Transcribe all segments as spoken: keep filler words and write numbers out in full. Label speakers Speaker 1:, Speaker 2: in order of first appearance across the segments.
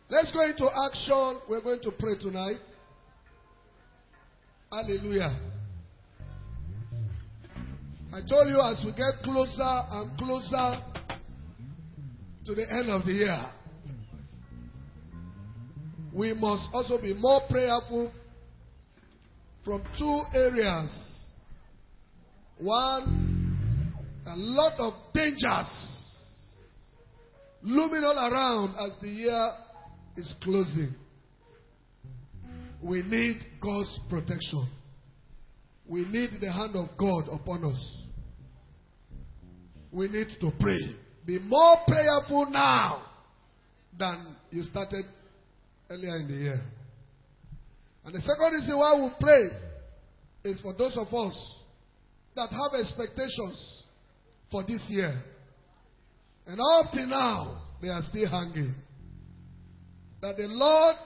Speaker 1: Let's go into action. We're going to pray tonight. Hallelujah. I told you as we get closer and closer to the end of the year, we must also be more prayerful from two areas. One, a lot of dangers looming all around as the year is closing. We need God's protection. We need the hand of God upon us. We need to pray. Be more prayerful now than you started earlier in the year. And the second reason why we pray is for those of us that have expectations for this year. And up till now, they are still hanging. That the Lord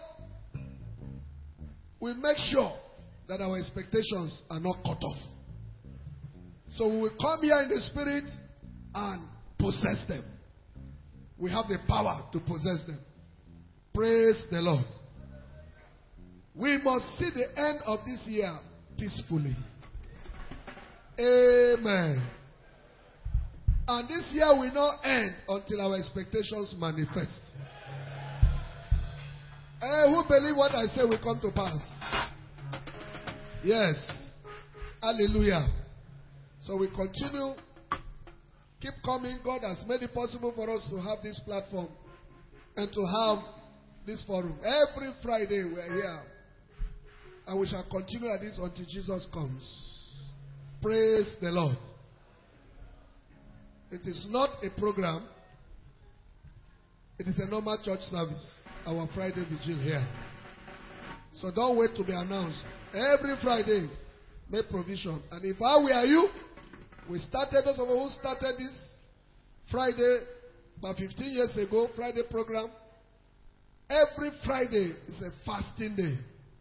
Speaker 1: will make sure that our expectations are not cut off. So we will come here in the spirit and possess them. We have the power to possess them. Praise the Lord. We must see the end of this year peacefully. Amen. And this year will not end until our expectations manifest. Hey, who believe what I say will come to pass? Yes. Hallelujah. So we continue. Keep coming. God has made it possible for us to have this platform and to have this forum. Every Friday we are here. And we shall continue at this until Jesus comes. Praise the Lord. It is not a program. It is a normal church service. Our Friday vigil here. So don't wait to be announced. Every Friday, make provision. And if I were you, we started, those of us who started this Friday, about fifteen years ago, Friday program. Every Friday is a fasting day.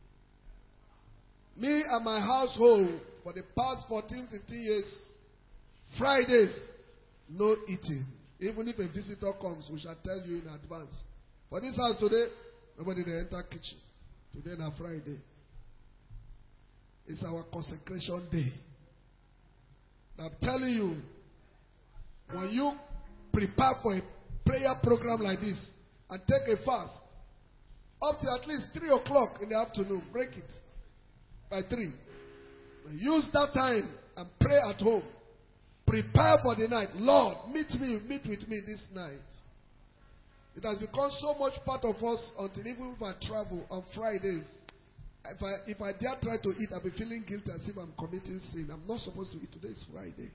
Speaker 1: Me and my household, for the past fourteen, fifteen years, Fridays, no eating. Even if a visitor comes, we shall tell you in advance. For this house today, nobody will enter kitchen. Today is Friday. It's our consecration day. I'm telling you, when you prepare for a prayer program like this and take a fast, up to at least three o'clock in the afternoon, break it by three. Use that time and pray at home. Prepare for the night. Lord, meet me, meet with me this night. It has become so much part of us until even if I travel on Fridays, if I, if I dare try to eat, I'll be feeling guilty as if I'm committing sin. I'm not supposed to eat. Today is Friday.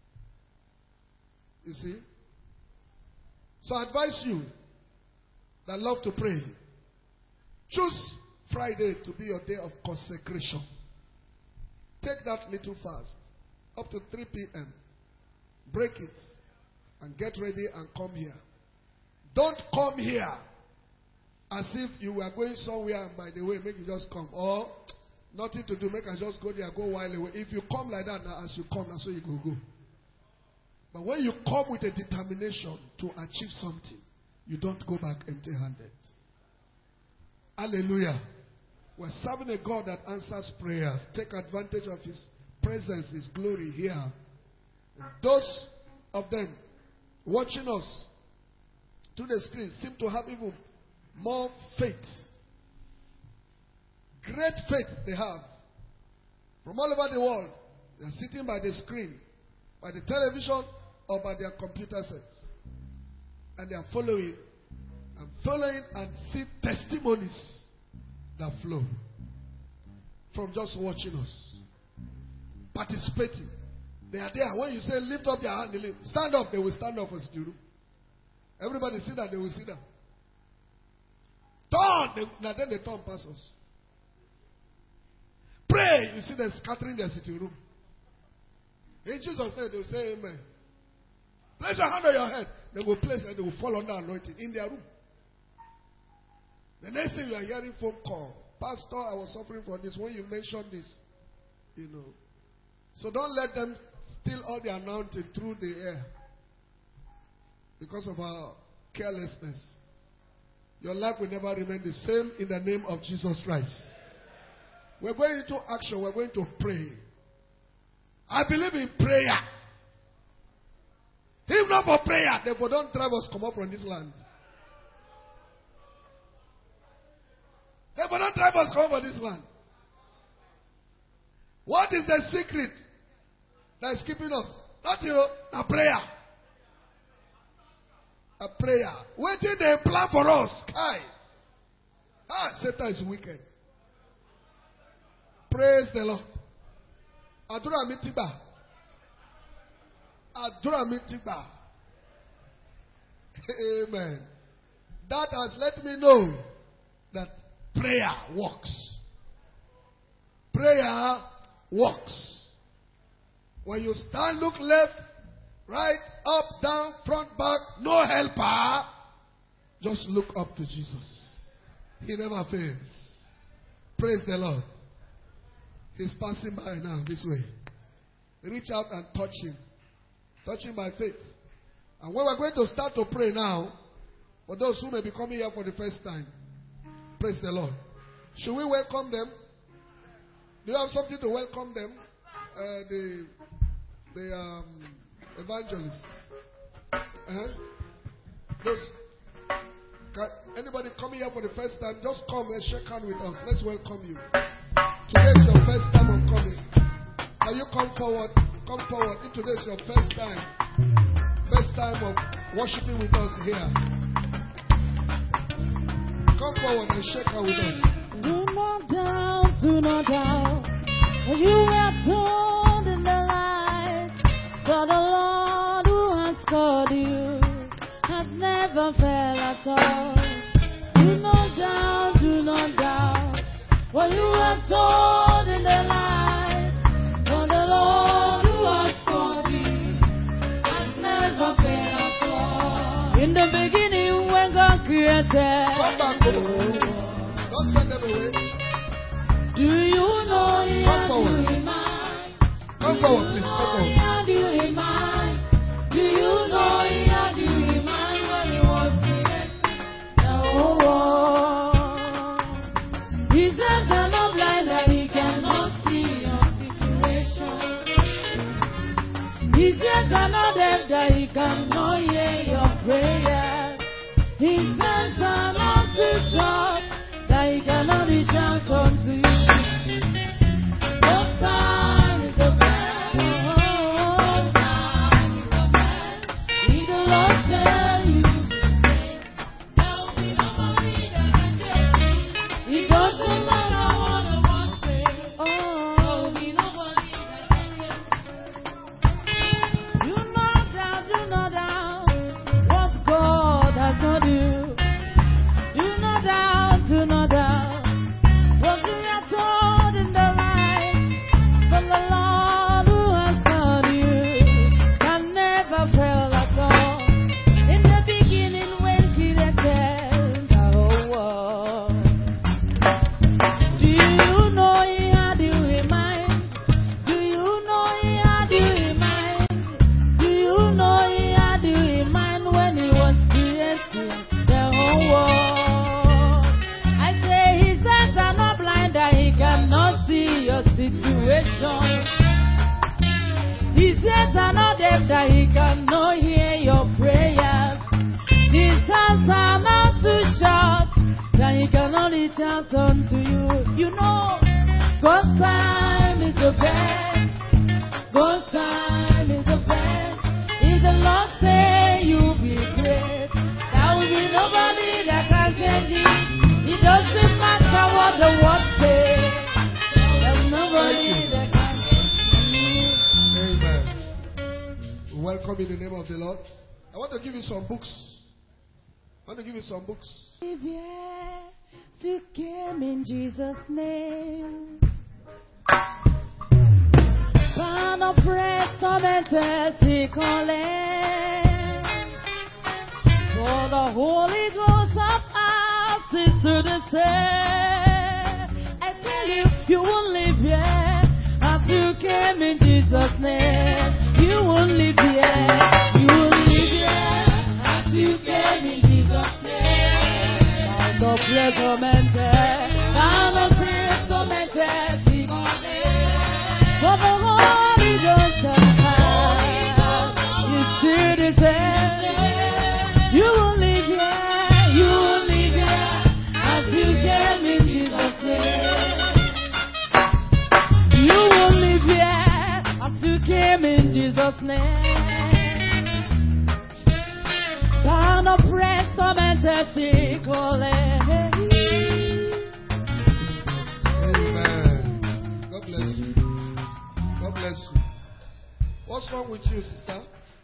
Speaker 1: You see? So I advise you that love to pray. Choose Friday to be your day of consecration. Take that little fast up to three p.m. Break it and get ready and come here. Don't come here as if you were going somewhere and by the way, make you just come. Or nothing to do, make us just go there, go while away. If you come like that, now as you come, that's where you go go. But when you come with a determination to achieve something, you don't go back empty-handed. Hallelujah. We're serving a God that answers prayers. Take advantage of His presence, His glory here. And those of them watching us through the screen seem to have even more faith. Great faith they have. From all over the world, they are sitting by the screen, by the television, or by their computer sets. And they are following, and following and see testimonies that flow from just watching us. Participating. They are there. When you say lift up your hand, they lift. Stand up, they will stand up as you do. Everybody see that, they will see that. Turn, they, now then they turn past us. Pray, you see them scattering their sitting room. In Jesus' name, they will say amen. Place your hand on your head. They will place and they will fall under anointing in their room. The next thing you are hearing phone call. Pastor, I was suffering from this. When you mentioned this, you know. So don't let them steal all the anointing through the air because of our carelessness. Your life will never remain the same in the name of Jesus Christ. We're going into action. We're going to pray. I believe in prayer. If not for prayer, therefore don't drive us come up from this land. Therefore don't drive us come up from this land. What is the secret that is keeping us? Not you know, a prayer. A prayer. Waiting they plan for us. Kai. Ah, Satan is wicked. Praise the Lord. Adura mitiba. Adura mitiba. Amen. That has let me know that prayer works. Prayer works. When you stand, look left, right, up, down, front, back, no helper. Just look up to Jesus. He never fails. Praise the Lord. He's passing by now this way. Reach out and touch him. Touch him by faith. And when we're going to start to pray now, for those who may be coming here for the first time, praise the Lord. Should we welcome them? Do you have something to welcome them? Uh, the the um, evangelists. Uh-huh. Those, can anybody coming here for the first time, just come and shake hands with us. Let's welcome you. Today is your first time of coming. Can you come forward? Come forward. If today is your first time, first time of worshiping with us here, come forward and shake hands with us.
Speaker 2: Do not doubt, do not doubt. You are told in the light that the Lord who has called you has never failed at all. Do not doubt, do not doubt. What you are told in the light that the Lord who has called you has never failed at all. In the beginning when God created.
Speaker 1: Come back, don't send them away.
Speaker 2: Do you know he
Speaker 1: Come
Speaker 2: had
Speaker 1: forward.
Speaker 2: you in mind?
Speaker 1: Come forward, please. Come
Speaker 2: He
Speaker 1: forward.
Speaker 2: had you in mind. Do you know he had you in mind when he was creating the whole world? He says you're not blind that he cannot see your situation. He says you're not deaf that he cannot hear your prayer. He says you're not too short that he cannot reach out unto you. No time is the best. No time is the best. He the Lord tell you there will be nobody that can change it. It doesn't matter what the one says. Oh, there will be nobody that can change it. You know doubt, you know doubt what God has told you. Do not doubt, do not doubt. What you are told in the light from the Lord who has called you can never fail at all. In the beginning when He created the whole world. Do you know He had you in mind? Do you know He had you in mind? Do you know He had you in mind when He was creating the whole world? I say His eyes are not blind that He cannot see your situation. His ears are not deaf that He cannot hear your prayers. His hands are not too sharp that He cannot reach out unto you. You know, God's time is the best. God's time is the best. If the Lord say you be great, there will be nobody that can change it. It doesn't matter what the world says. There's nobody that can change
Speaker 1: Amen. Welcome in the name of the Lord. I want to give you some books. I want to give you some books.
Speaker 2: it. Yes, you came in Jesus' name. Son of praise, tormented, sick on land. For the Holy Ghost of us is to the same. I tell you, you won't live here as you came in Jesus' name. You won't live here. You won't live here as you came in Jesus' name. flesh tormented, carnal spirit tormented, for the Holy Ghost is still the same. You will live here, you will live here, as you came in Jesus' name. You will live here, as you came in Jesus' name. Down oppressed, tormented, sick, all
Speaker 1: Amen. God bless you. God bless you. What's wrong with you, sister?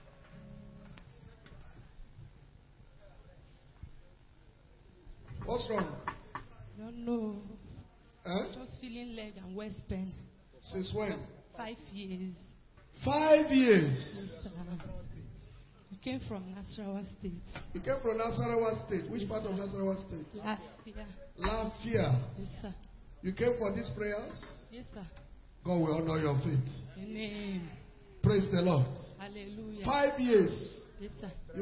Speaker 1: What's wrong?
Speaker 2: I don't know.
Speaker 1: Huh?
Speaker 2: Just feeling leg and waist pain.
Speaker 1: Since when?
Speaker 2: Five years.
Speaker 1: Five years.
Speaker 2: Yes, sir. I came from Nasarawa State.
Speaker 1: You came from Nasarawa State. Which part of Nasarawa State?
Speaker 2: Lafia.
Speaker 1: Lafia.
Speaker 2: Yes, sir.
Speaker 1: You came for these prayers?
Speaker 2: Yes, sir.
Speaker 1: God will honor your faith.
Speaker 2: Amen.
Speaker 1: Praise the Lord.
Speaker 2: Hallelujah.
Speaker 1: Five years.
Speaker 2: Yes, sir.
Speaker 1: You,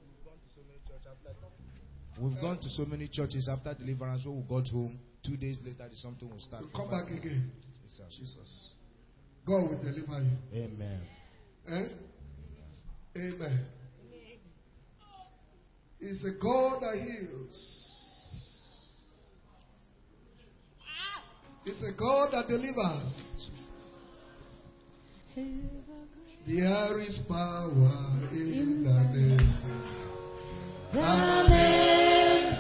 Speaker 3: We've gone to so many churches after deliverance. When we got home, two days later, something will start.
Speaker 1: you come back again.
Speaker 3: Yes, sir.
Speaker 1: Jesus. God will deliver you.
Speaker 3: Amen.
Speaker 1: Eh? Amen. He's a God that heals. He's a God that delivers. There is power in the name.
Speaker 2: The name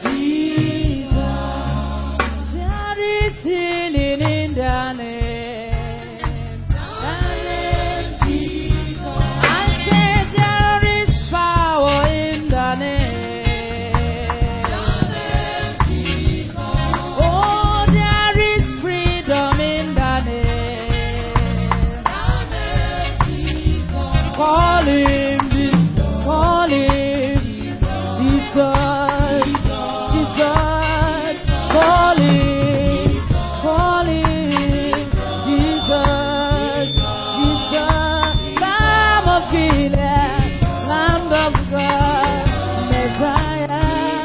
Speaker 2: Jesus. There is healing in the name. The name Jesus. I said there is power in the name. The name Jesus. Oh, there is freedom in the name. The name Jesus. Call him, Jesus. Call him. Jesus, Jesus, calling, calling, Jesus, Jesus, Lamb of Gilead, Lamb of God, Messiah,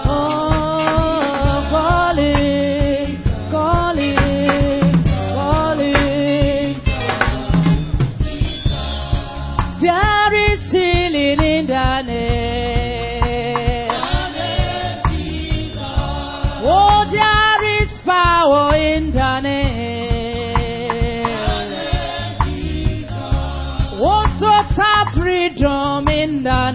Speaker 2: oh, calling, calling, calling. There is healing in the name. Oh, there is power in the name. Oh, total freedom in the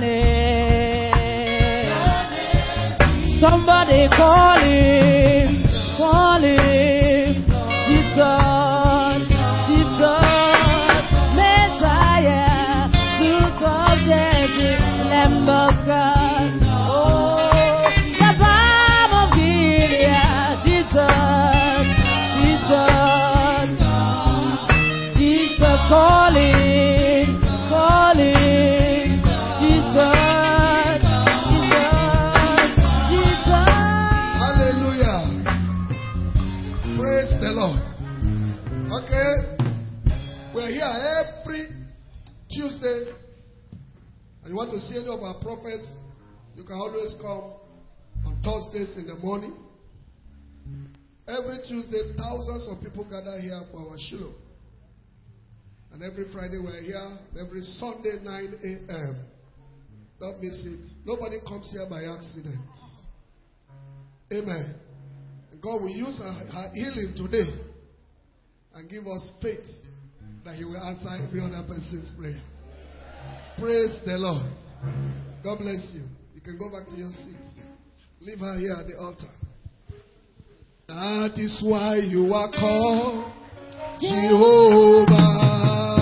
Speaker 2: name. Somebody call him, call him, Jesus, Jesus, Messiah, Duke of David, Lamb of God. Calling, calling, Jesus, Jesus, Jesus.
Speaker 1: Hallelujah. Praise the Lord. Okay. We're here every Tuesday. And you want to see any of our prophets, you can always come on Thursdays in the morning. Every Tuesday, thousands of people gather here for our Shiloh. And every Friday we're here. Every Sunday, nine a.m. Don't miss it. Nobody comes here by accident. Amen. And God will use her, her healing today and give us faith that He will answer every other person's prayer. Praise the Lord. God bless you. You can go back to your seats. Leave her here at the altar. That is why you are called Jehovah.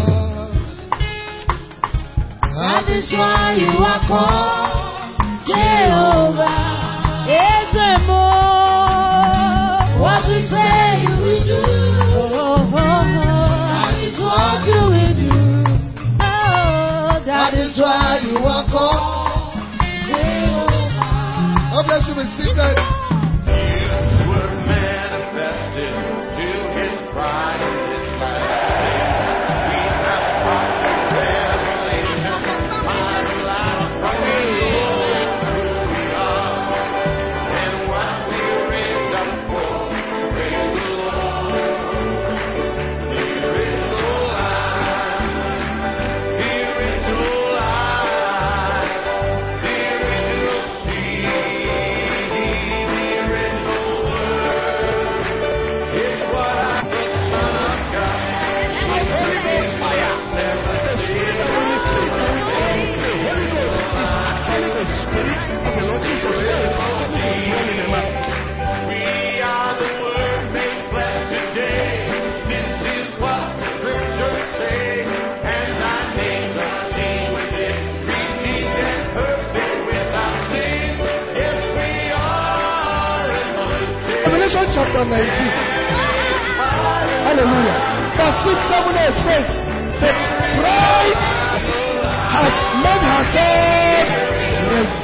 Speaker 2: That is why you are called Jehovah. Ezemo, what we say you will do. Oh, oh, oh. That is what you will do. Oh, that, that is why you are called Jehovah.
Speaker 1: God bless you, be seated.
Speaker 4: His word manifested to His pride and His life. We have brought the revelation, my life from the Lord, who we are and what we
Speaker 1: Revelation chapter nineteen. Hallelujah. Verse six, seven, eight says, the bride has made herself ready.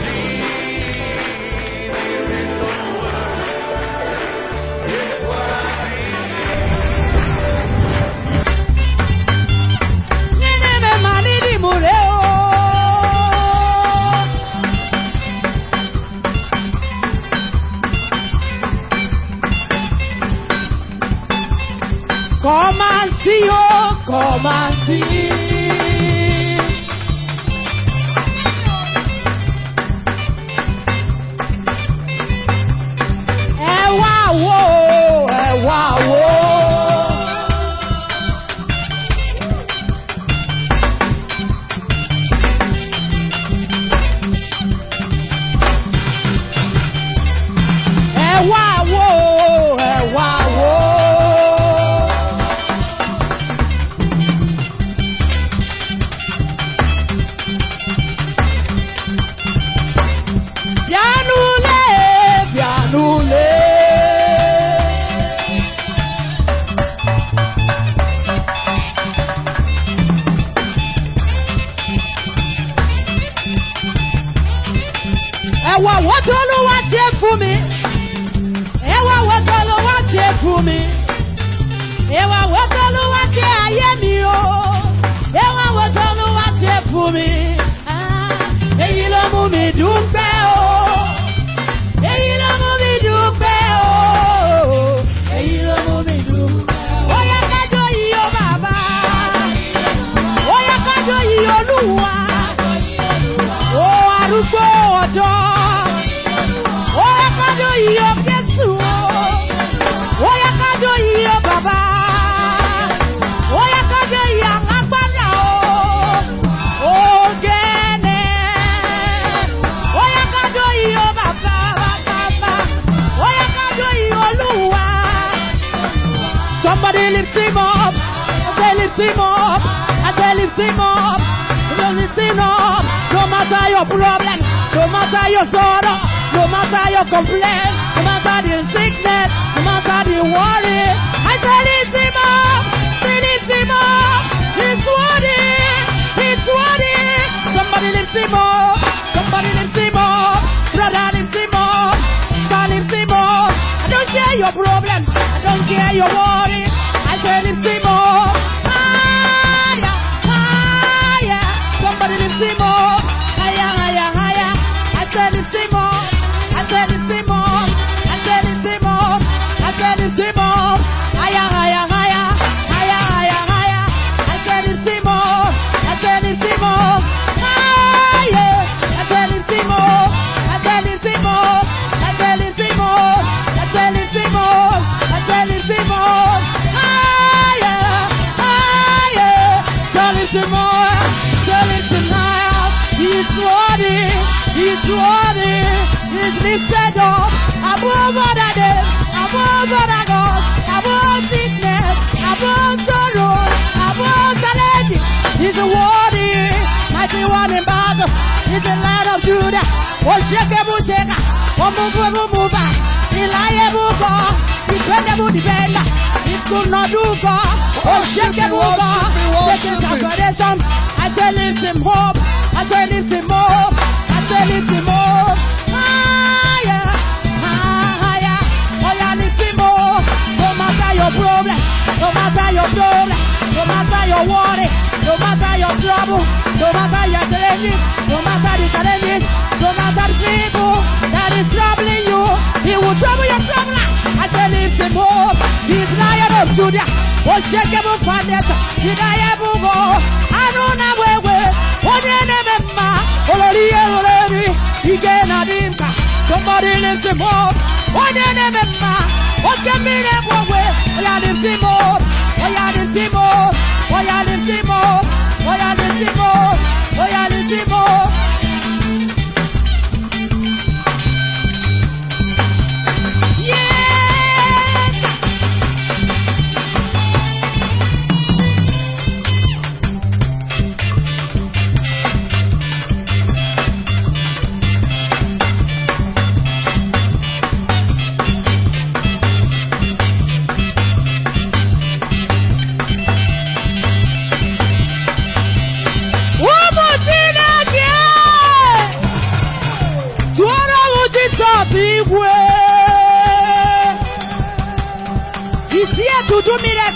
Speaker 2: Come and see, oh, come and see. Ẹ wá wò, ẹ wá wò. Ẹ wá wò, ẹ wá wò. Bianule, bianule. Ẹ̀wà wọ́tọ́ ló wá ṣe fún mi. Ẹ̀wà wọ́tọ́ ló wá ṣe fún mi. Ẹ̀wà wọ́tọ́ ló wá ṣe ayé mi o. Ẹ̀wà wọ́tọ́ ló wá ṣe fún mi. Ah, èyí ló mú mi dúpẹ́ o. Èyí ló mú mi dúpẹ́ o. Èyí ló mú mi dúpẹ́ o. Ó yẹ kájọ yìí o bàbá. Ó yẹ kájọ yìí Olúwa. Ó arúgbó ọjọ́. Ó yẹ kájọ yìí o Jésù o. Ó yẹ kájọ yìí o bàbá. Ó yẹ kájọ yìí alágbára o. Ó gẹ́nẹ́. Ó yẹ kájọ yìí o bàbá bàbá. Ó yẹ kájọ yìí Olúwa. Somebody lift him up. I say lift him up. I say lift him up. Lift him up. No matter your problem, no matter your sorrow, no matter your complaint, no matter the sickness, no matter the worry. I say lift him up. Say lift him up. He's worthy. He's worthy. Somebody lift him up. Somebody lift him up. Brother lift him up. Sister lift him up. I don't care your problem. I don't care your worry. I say lift him up. Higher, higher. Somebody lift him up. Higher, higher, higher. I say lift him up. I say lift him up. I say lift him up. I say lift him up. Higher, higher, higher. Higher, higher, higher. I say lift him up. I say lift him up. Higher. I say lift him up. I say lift him up. I say lift him up. I say lift him up. I say lift him up. Higher, higher. Tell him some more. Tell him some higher. He's worthy. He's worthy. He's lifted up above other days, above other gods, above sickness, above sorrow, above challenge. He's worthy. Mighty one in battle. He's the Lion of Judah. Oh, shake him, oh, shake him. Oh, move, move, move, move. Reliable God. Dependable defender. He could not do God. Oh, shake him, oh, God. Take his adoration. I say lift him up. I say lift him up. I say lift him up. Higher, higher. Oh, yeah, lift him up. No matter your problem. No matter your problem. No matter your worry. No matter your trouble. No matter your challenges. No matter the challenges. No matter the people that is troubling you. He will trouble your troubler. I say lift him up. He's Lion of Judah. Oh, shake him up for that. Did I ever go? I don't know where we're. Oh, they never ma. Olori, olori. He can't adinka. Somebody lift him up. Oh, they never ma. Oh, can be there for where. Oh, yeah, lift him up. Oh, yeah, lift him up. Oh, yeah, lift him up. Oh, yeah, lift him up. Oh, yeah, lift him up.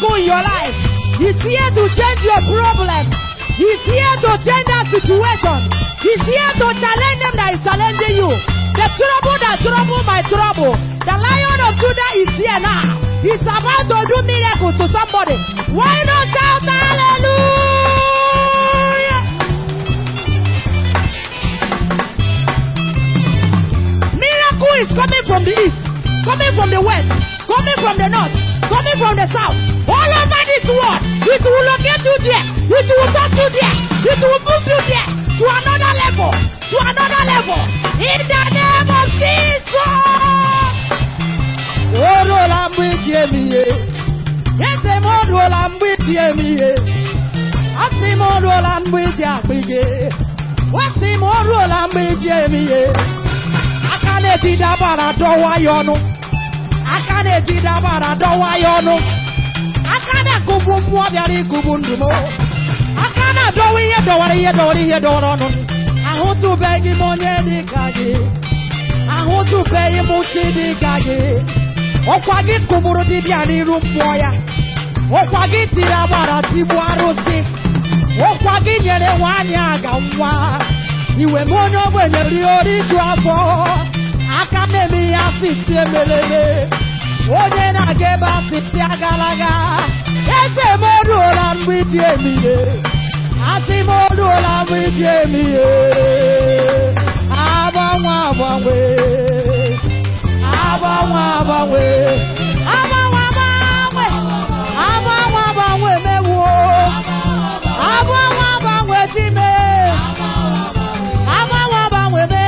Speaker 2: miracle in your life. He's here to change your problem. He's here to change that situation. He's here to challenge them that is challenging you. The trouble that trouble my trouble. The Lion of Judah is here now. He's about to do miracles to somebody. Why not shout hallelujah? Miracle is coming from the east, coming from the west, coming from the north, coming from the south. All over this world, it will locate you there. It will touch you there. It will move you there to another level, to another level. In the name of Jesus. Oh, Lord, I'm with you. Yes, I'm all Lord, I'm with you. Ask him all Lord, I'm with you. What's him all Lord, I'm with you. I can't see the bar, don't why you know. I can't see the bar, don't why you know. I can't go for more than you go to. I can't do it, don't worry, don't worry, don't worry. I want to beg him on the gage. I want to pay him on the gage. Okwagi kumuru dibiani rumpoya. Okwagi tirabara tibuarosi. Okwagi nyere wanyaga mwa. Iwe mono wenye liori juafo. Akanemi asisi emelele. Onye na geba asisi agalaga. Ese modu ola mwiti emiye. Asi modu ola mwiti emiye. Abangwa abangwe. Abawa abawe, abawa abawe, abawa abawe mewo, abawa abawe time, abawa abawe me.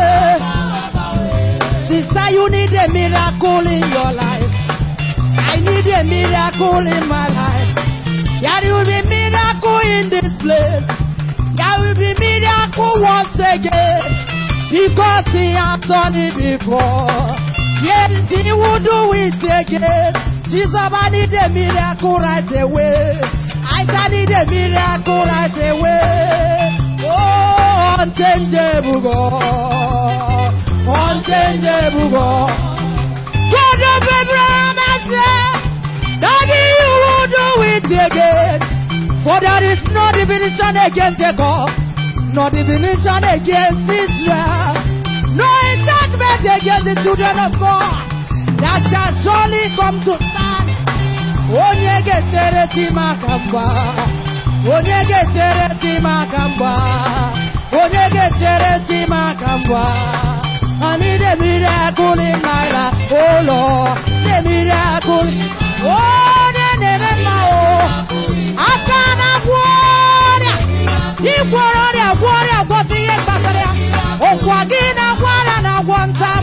Speaker 2: Sister, you need a miracle in your life. I need a miracle in my life. There will be miracle in this place. There will be miracle once again because He has done it before. Yes, He will do it again. Jesus, I need a miracle right away. I need a miracle right away. Oh, unchangeable God. Unchangeable God. God of Abraham, I say, Daddy, you will do it again. For there is no divination against Jacob, no divination against Israel. No enchantment against the children of God that shall surely come to stand. Onyege tereti makamba, onyege tereti makamba, onyege tereti makamba. I need a miracle in my life, oh Lord, a miracle. Oh, the name of I can't warrior, he warrior, warrior, what the embassy. Oh, Wagina, Warana, one time.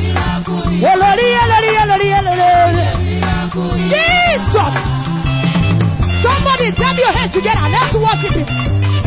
Speaker 2: Jesus! Somebody tap your head together. Let's worship Him.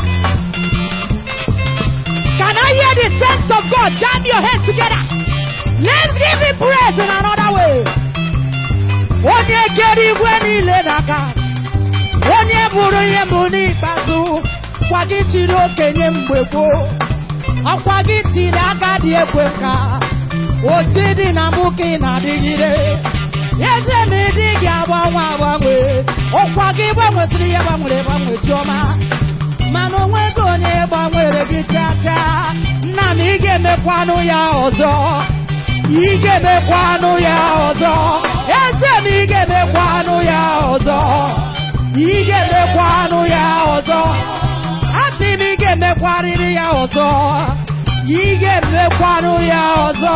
Speaker 2: Can I hear the sense of God? Jam your head together. Let's give Him praise in another way. Onye keri weni ledaka. Onye buru ye muni basu. Wagichiro kenye mbweko. Akwagi tiri aka dị ekweka. Oti dị na mbuki na digire. Yeze mi di gị agbanwe agbanwe. Ọkwa gị gbanwetiri ya gbanwere gbanwe chioma. Mana onwego onye gbanwere gị chacha. Nna m ị ga-emekwanụ ya ọzọ. Ị ga-emekwanụ ya ọzọ. Eze m ị ga-emekwanụ ya ọzọ. Ị ga-emekwanụ ya ọzọ. Asị m ị ga-emekwarịrị ya ọzọ. Ị ga-emekwanụ ya ọzọ.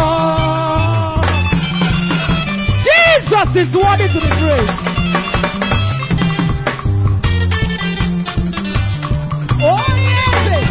Speaker 2: Jesus is worthy to be praised. Oh yes.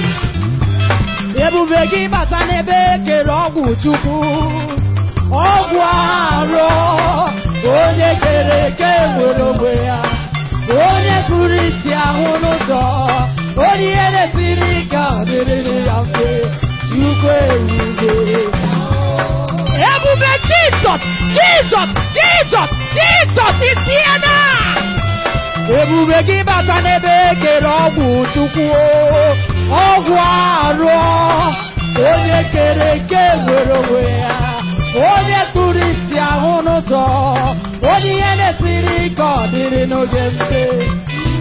Speaker 2: Ebube gị bata n'ebe kere ọgwụ Chukwu. Ọgwụ arọ. Onye kere eke nwere onwe ya. Onye kụrụ isi ahụ n'ụzọ. Onye ihe na-esiri ike ọ dịrị ya mfe. Chukwu ebube. Ebube Jesus, Jesus, Jesus, Jesus is here now. Ebube gị bata n'ebe kere ọgwụ Chukwu. Ọgwụ arọ. Onye kere eke nwere onwe ya. Onye kụrụ isi ahụ n'ụzọ. Onye ihe na-esiri ike ọ didn't know get saved.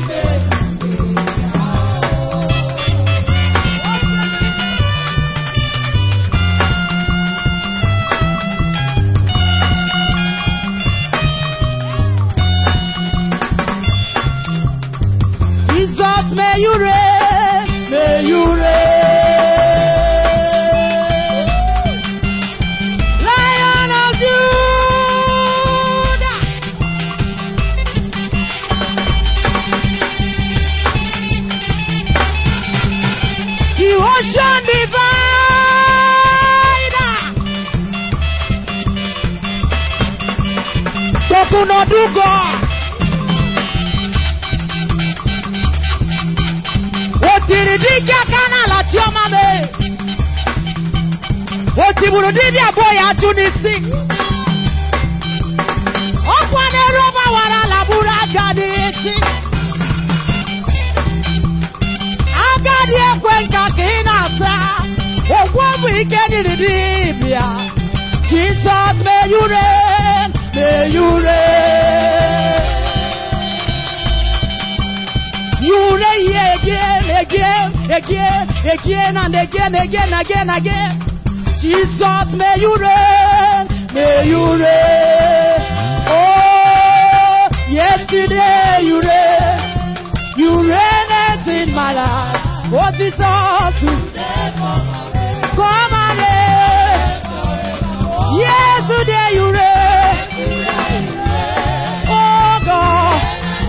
Speaker 2: Jesus, may you reign, may you reign. Lion of Judah. The ocean divider. Tokunodugo. Otiridikia kana la chioma me. Otiburudidia boy atunisi. Okwane roba wala labura jaditi. Agadi ekwenka kinasa. Okwamu ikeni ridibia. Jesus, may you reign, may you reign. You reign again, again, again, again, and again, again, again, again. Jesus, may you reign, may you reign. Oh, yesterday you reign, you reigned in my life. Oh, Jesus, come and reign. Yesterday you reign. Oh God.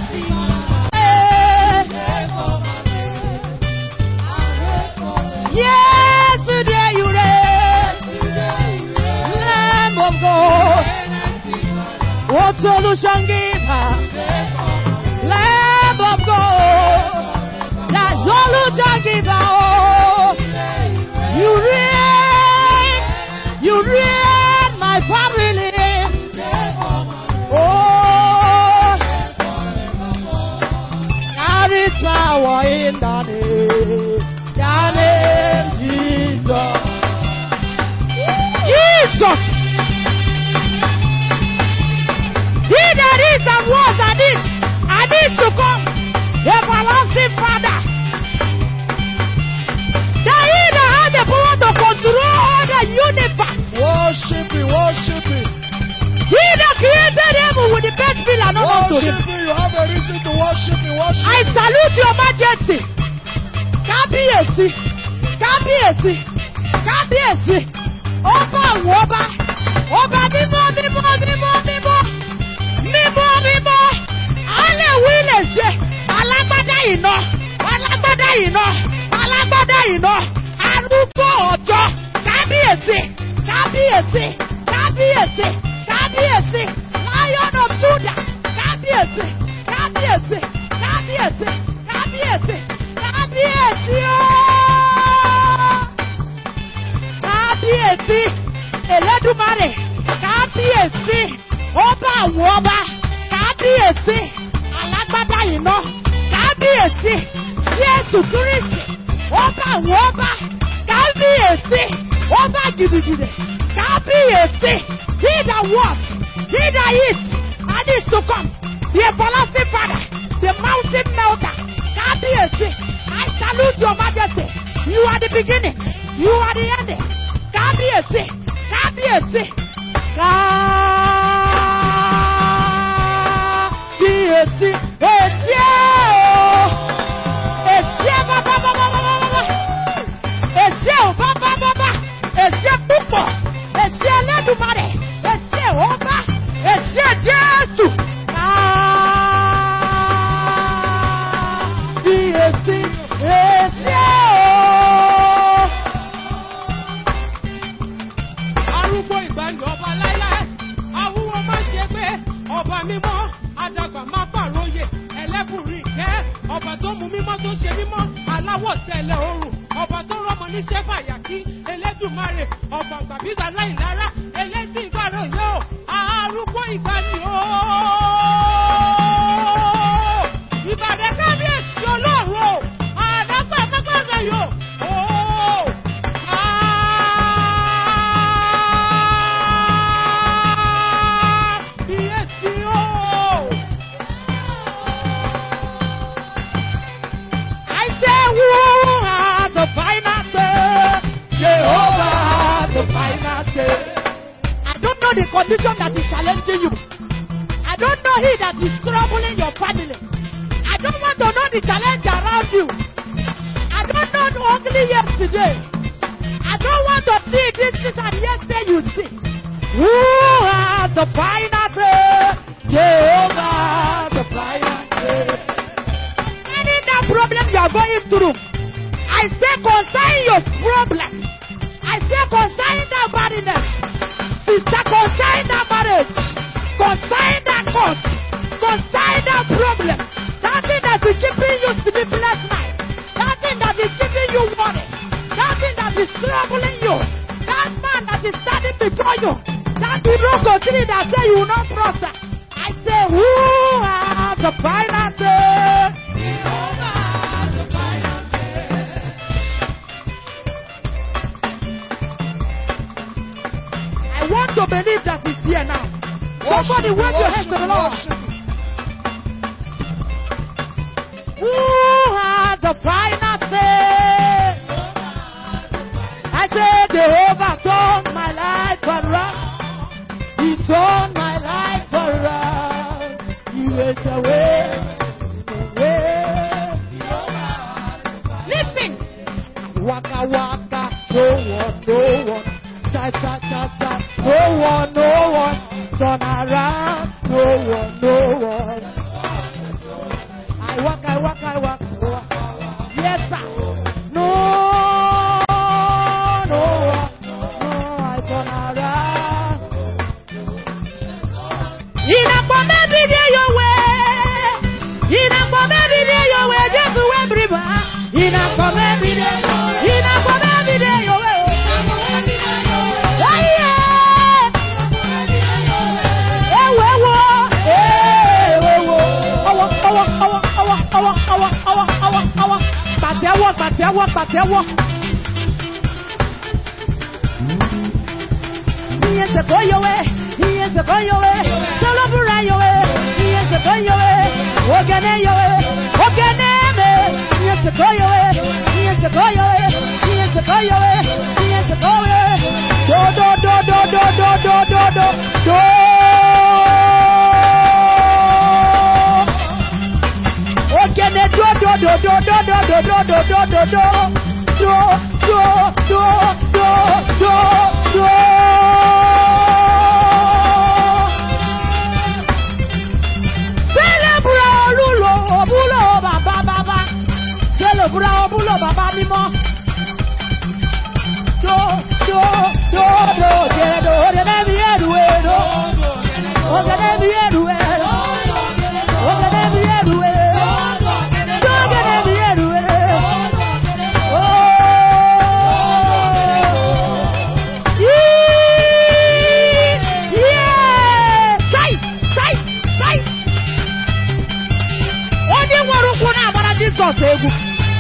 Speaker 2: Yesterday you reign, Lamb of God. What solution giver? Lamb of God. That solution giver. Oh, you reign, you reign, my family. Oh, there is power in the name. Your name, Jesus. Jesus. He that is and was and is and is to come. Everlasting Father. That he that has the power to control all the universe.
Speaker 1: Worship me, worship me.
Speaker 2: He that created heaven with the best will and honor to him.
Speaker 1: Worship me, you have a reason to worship me, worship
Speaker 2: I
Speaker 1: me.
Speaker 2: salute your majesty. Kábíyèsí, kábíyèsí, kábíyèsí, ọba àwọn ọba, ọba mímọ́ mímọ́ mímọ́ mímọ́, mímọ́ mímọ́, aléwí lè ṣe, alágbádá iná, alágbádá iná, alágbádá iná, arúgbó ọjọ́, kábíyèsí, kábíyèsí, kábíyèsí, kábíyèsí, Lion of Judah, kábíyèsí, kábíyèsí, kábíyèsí, kábíyèsí. Kábíyèsí ooo! Kábíyèsí Elédùmarè, kábíyèsí ọba àwọn ọba, kábíyèsí alágbádá iná, kábíyèsí Jésù Kírísì ọba àwọn ọba, kábíyèsí ọba gidigidi, kábíyèsí he that was, he that is, and is to come, the everlasting Father, the mountain melter. Kábíyèsí, I salute your majesty. You are the beginning. You are the ending. Kábíyèsí, kábíyèsí, kábíyèsí. Èsì ooo, èsì bàbá bàbá bàbá bàbá, èsì ò bàbá bàbá, èsì púpọ̀, èsì Ẹlẹ́dùmarè, èsì ọba, èsì Jésù. Kábíyèsí, èsì ooo.
Speaker 5: Arúgbó ìgbàanì ọba láíláí, awúwo má ṣe gbé, ọba mímọ́, àdàgbà má pàròyè, ẹlẹ́bùrú ìkẹ́, ọba tó mú mímọ́ tó ṣe mímọ́, aláwọ̀ tẹ̀lẹ̀ oòrùn, ọba tó rọ́mọ níṣẹ́ fàyàkí, Elédùmarè, ọba àgbàbígbà láìlára, elétí ìgbàrò yóò, arúgbó ìgbàanì ooo. Ìbàdàn kábíyèsí Ọlọ́run o, àdàgbà pápá yóò, ooo. Kábíyèsí ooo.
Speaker 2: know the condition that is challenging you. I don't know he that is troubling your family. I don't want to know the challenge around you. I don't know the ugly yesterday. I don't want to see this thing and yesterday you see. Who has the final say? Jehovah, the final say. Any that problem you are going through, I say concerning your problem. I say concerning that barrenness. Sister, concerning that marriage. Concerning that cause. Concerning that problem. That thing that is keeping you sleepless night. That thing that is giving you worry. That thing that is troubling you. That man that is standing before you. That you don't continue that say you will not prosper. I say, who has the final say? I want to believe that it's here now. Somebody wave your hands to the Lord. Who has the final say? I say, Jehovah turned my life around. He turned my life around. He went away. away. Listen. Waka waka, no one, no one. Ta ta ta ta, no one, no one. Turn around, no one, no one. I walk, I walk, I walk. Yes, sir. No, no one, no, I turn around. In a bomb every day your way. In a bomb every day your way. Just to every bar. In a bomb every day. In a bomb every day your way. Oh yeah. Eh we wo. Eh we wo. Owo owo owo owo owo owo owo owo owo. Patewo patewo patewo. Yes, the boy your way. Yes, the boy your way. Solo bura your way. Yes, the boy your way. Ogene your way. Ogene me. Yes, the boy your way. Yes, the boy your way. Yes, the boy your way. Yes, the boy your way. Do do do do do do do do do do. Ogene do do do do do do do do do do do do. Do do do do do do. Bura obulo baba mimo. Do do do do do do de na mi eruwe do. O de na mi eruwe do. O de na mi eruwe do. Do de na mi eruwe do. Oh. Yeah. Sai sai sai. Odi waru kuna bara Jesus egu.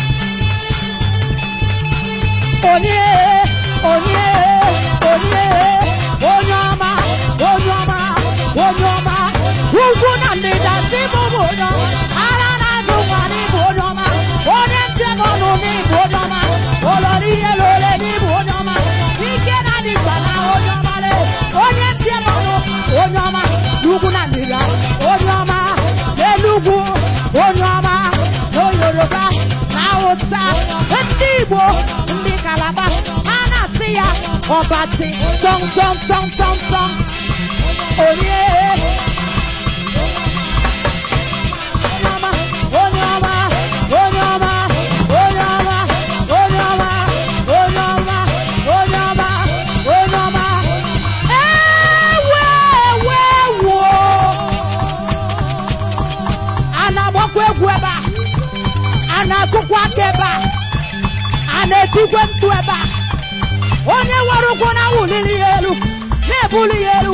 Speaker 2: Onye, onye, onye, onyama, onyama, onyama. Ugwu na ndịda si bụ onyama. Ara na-azụ nwa n'ịbụ onyama. Onye njem ọnụ n'ịbụ onyama. Olori ihe lole n'ịbụ onyama. Ike na dịkwa na onyama le. Onye njem ọnụ onyama. Ugwu na ndịda onyama. N'Enugwu onyama. N'Yoruba na Hausa. Ndị Igbo. Kalaba, Anasia, Obati, song, song, song, song, song. Oh yeah. Onyama, onyama, onyama, onyama, onyama, onyama, onyama, onyama. Eh, we, we, wo. Anabokwe gweba, anakukwa keba. Anetigwe mtu eba. Onye warugo na wulili elu. Nebuli elu.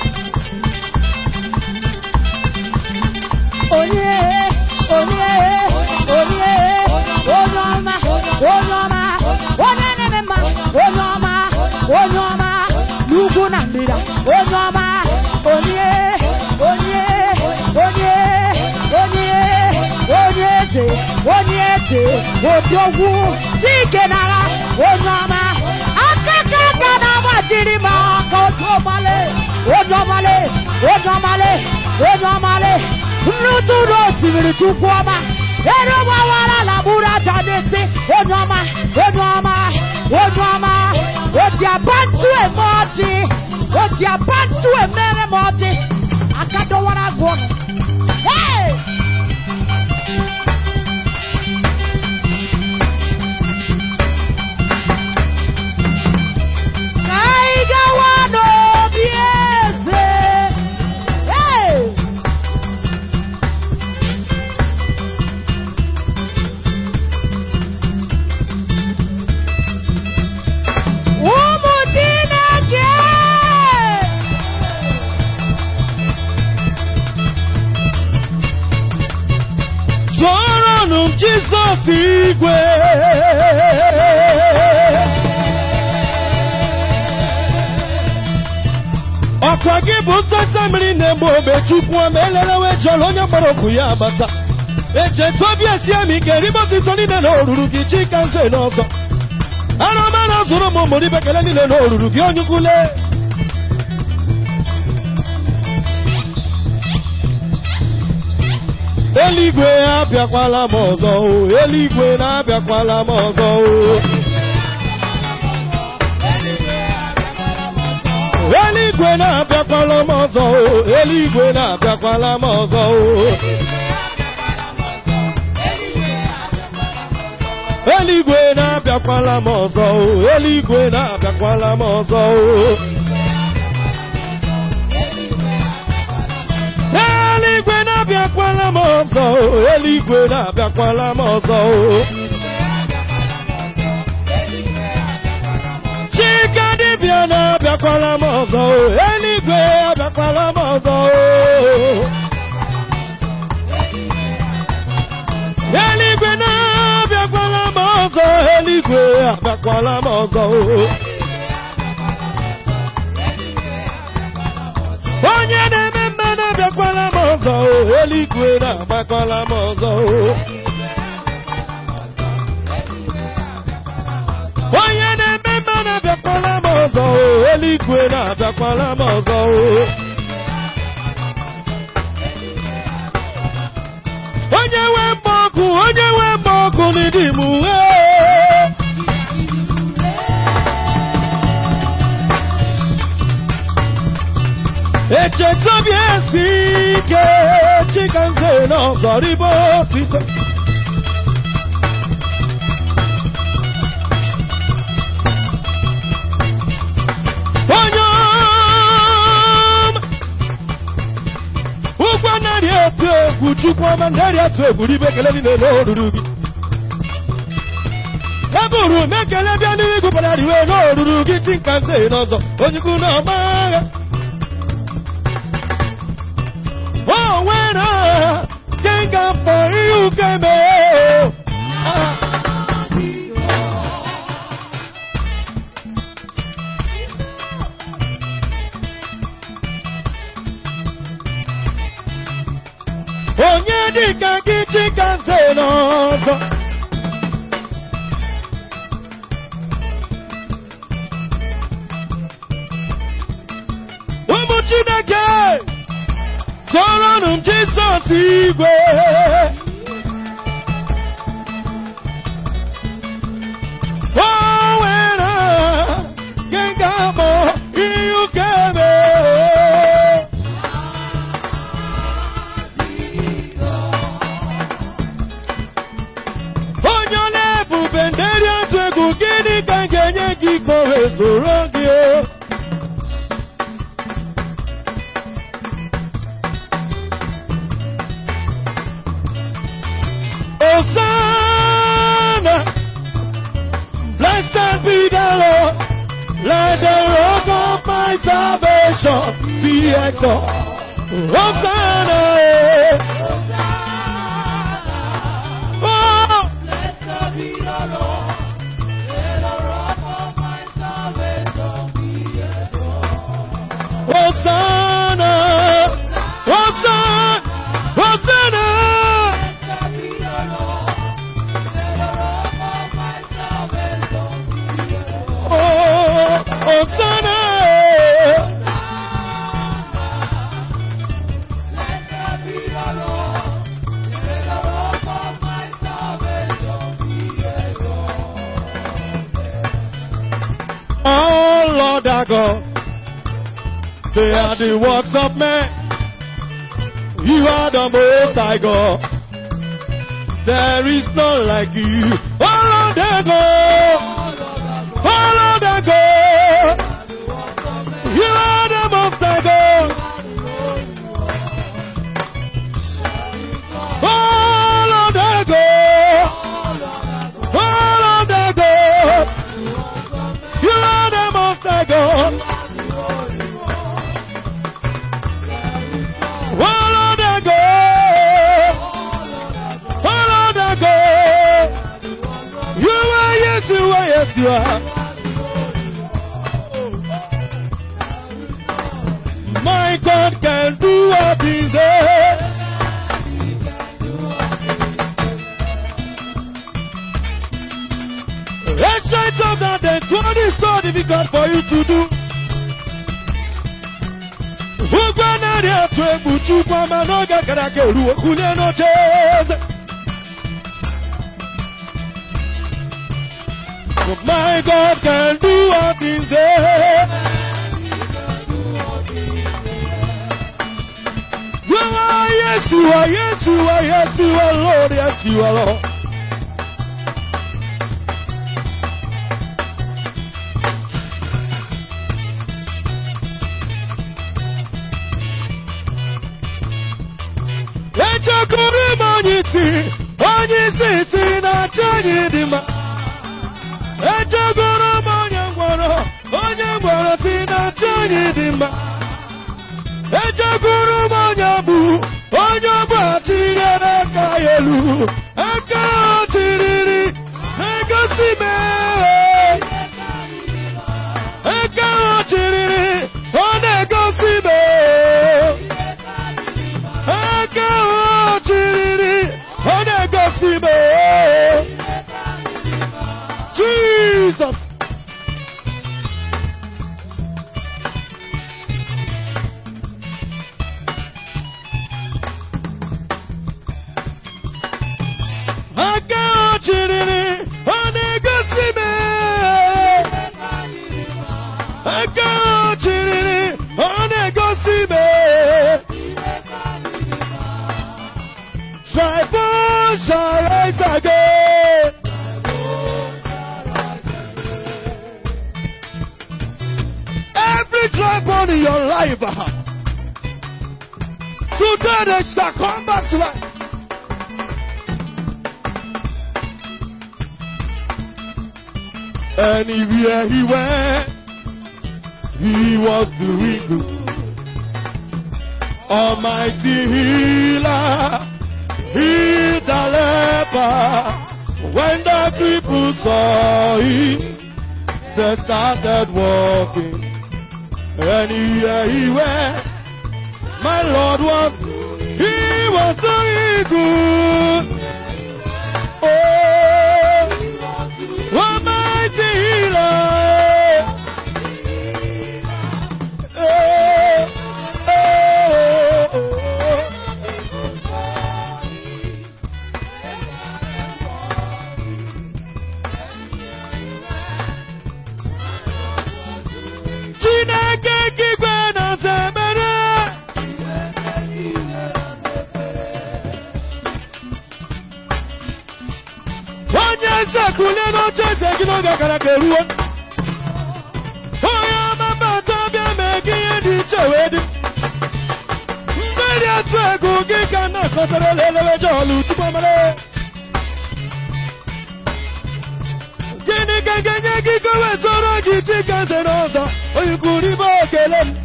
Speaker 2: Onye, onye, onye, onyoma, onyoma, onenema, onyoma, onyoma, yugu na mbira, onyoma, onye, onye, onye, onye, onye eze, onye eze, odogwu, dike nara, onyoma, akaka kana majiri ma koto male, Onyomale, Onyomale, Onyomale, Nuturo Siviri Chukwama, Erobawara Labura Janete, Onyoma, Onyoma, Onyoma, Ojiabantu Emoji, Ojiabantu Emere Emoji, Akadowara Gono. Hey!
Speaker 6: Jesus igwe ọkwa gị bụ ntata mmiri na-egbu ogbe Chukwu amelelewe jọrọ onye gbara okwu ya abata echetu obi esi emi ga-eribe otito niile na oruru gị chika nze n'ọzọ aramara zụrụ ụmụ ụmụ ibekele niile na oruru gị onye ukwule eluigwe abịakwala m ọzọ eluigwe na-abịakwala m ọzọ eluigwe na-abịakwala m ọzọ eluigwe na-abịakwala m ọzọ eluigwe na-abịakwala m ọzọ eluigwe na-abịakwala m ọzọ eluigwe na-abịakwala m ọzọ eluigwe na-abịakwala m ọzọ chika dibịa na-abịakwala m ọzọ eluigwe abịakwala m ọzọ eluigwe na-abịakwala m ọzọ eluigwe abịakwala m ọzọ onye na-eme mma na-abịakwala m ọzọ eluigwe na-agbakwala m ọzọ onye na-eme mma na-abịakwala m ọzọ eluigwe na-abịakwala m ọzọ onye nwe mma ọkụ onye nwe mma ọkụ n'ịdị m uwe echeta obi esi ike chika nze n'ọzọ ribo otito onye ụgwọ narị otu egwu Chukwu ọma narị otu egwu ribe ekele niile n'oruru gị ebe uru m ekele bịa n'ihu igwupụtara riwe n'oruru gị chika nze n'ọzọ onye ukwu na ọma agha oh, when I think of for you came onye dịka gị chika nze n'ọzọ ụmụ Chineke Solonum Jesus igwe o were gengamo iyukeme onye na-ebube nderi otu egwu gịnị ka m ga-enye gị kowe zoro gị Hosanna, blessed be the Lord, let the rock of my salvation be exalted. Hosanna, oh, blessed be the Lord, let the rock of my salvation be exalted. Hosanna, Hosanna, Hosanna. Hosanna, High God. They are the works of men. You are the Most High God. There is none like you. All of them go. All of them go. You are the Most High God. All of them go. All of them go. You are the Most High God. All of them go. All of them go. You are, yes, you are, yes, you are. My God can do what He said. Ancient of that day, what is so difficult for you to do? Ugbanari atu egbuchu kwama n'oge gara aga eruo kunye n'ocheeze. My God can do all things there. You are, yes, you are, yes, you are, yes, you are, Lord, yes, you are, Lord. Echekuru monyiti, onyisi si na chanyi dima. Echekuru monyangwaro, onyangwaro si na chanyi dima. Echekuru monyabu, onyabu achirere kayelu. Eka achiriri, eka sime. Eka achiriri, onega sime. Eka achiriri, onega sime. Jesus. Aka chiriri, onega sime. Aka chiriri, onega sime. Tribal shall rise again. Every tribal in your life, today they shall come back to life. Anywhere he went, he was doing good. Almighty healer, he the leper. When the people saw him, they started walking. Anywhere he went, my Lord was, he was doing good. Oh, Almighty healer. Oh, oh, oh, oh. Chineke kigwe na zemere. Onye sekule n'ocheeze gị n'oge gara aga eruo. Onye ọmambata bịa mee gị ihe dị iche wee dị. Mmeri atụ egwu gị ka na-akọtara lelewe jọọlụ tupu amara. Gịnị ka ga-enye gị ka wee soro gị chi ka nzere ọzọ? Onye kwuru ibe okele m.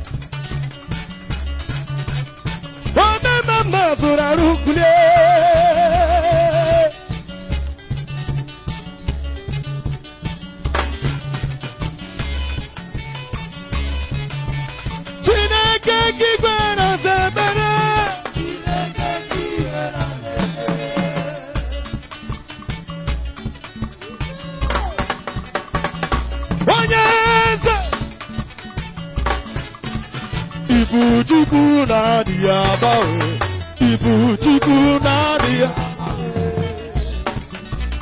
Speaker 6: Omemma mma zụrụ arụ kulie. Chineke kigwe na zemere. Onye eze. Ibu Chukwu na-adịghị agbanwe. Ibu Chukwu na-adịghị agbanwe.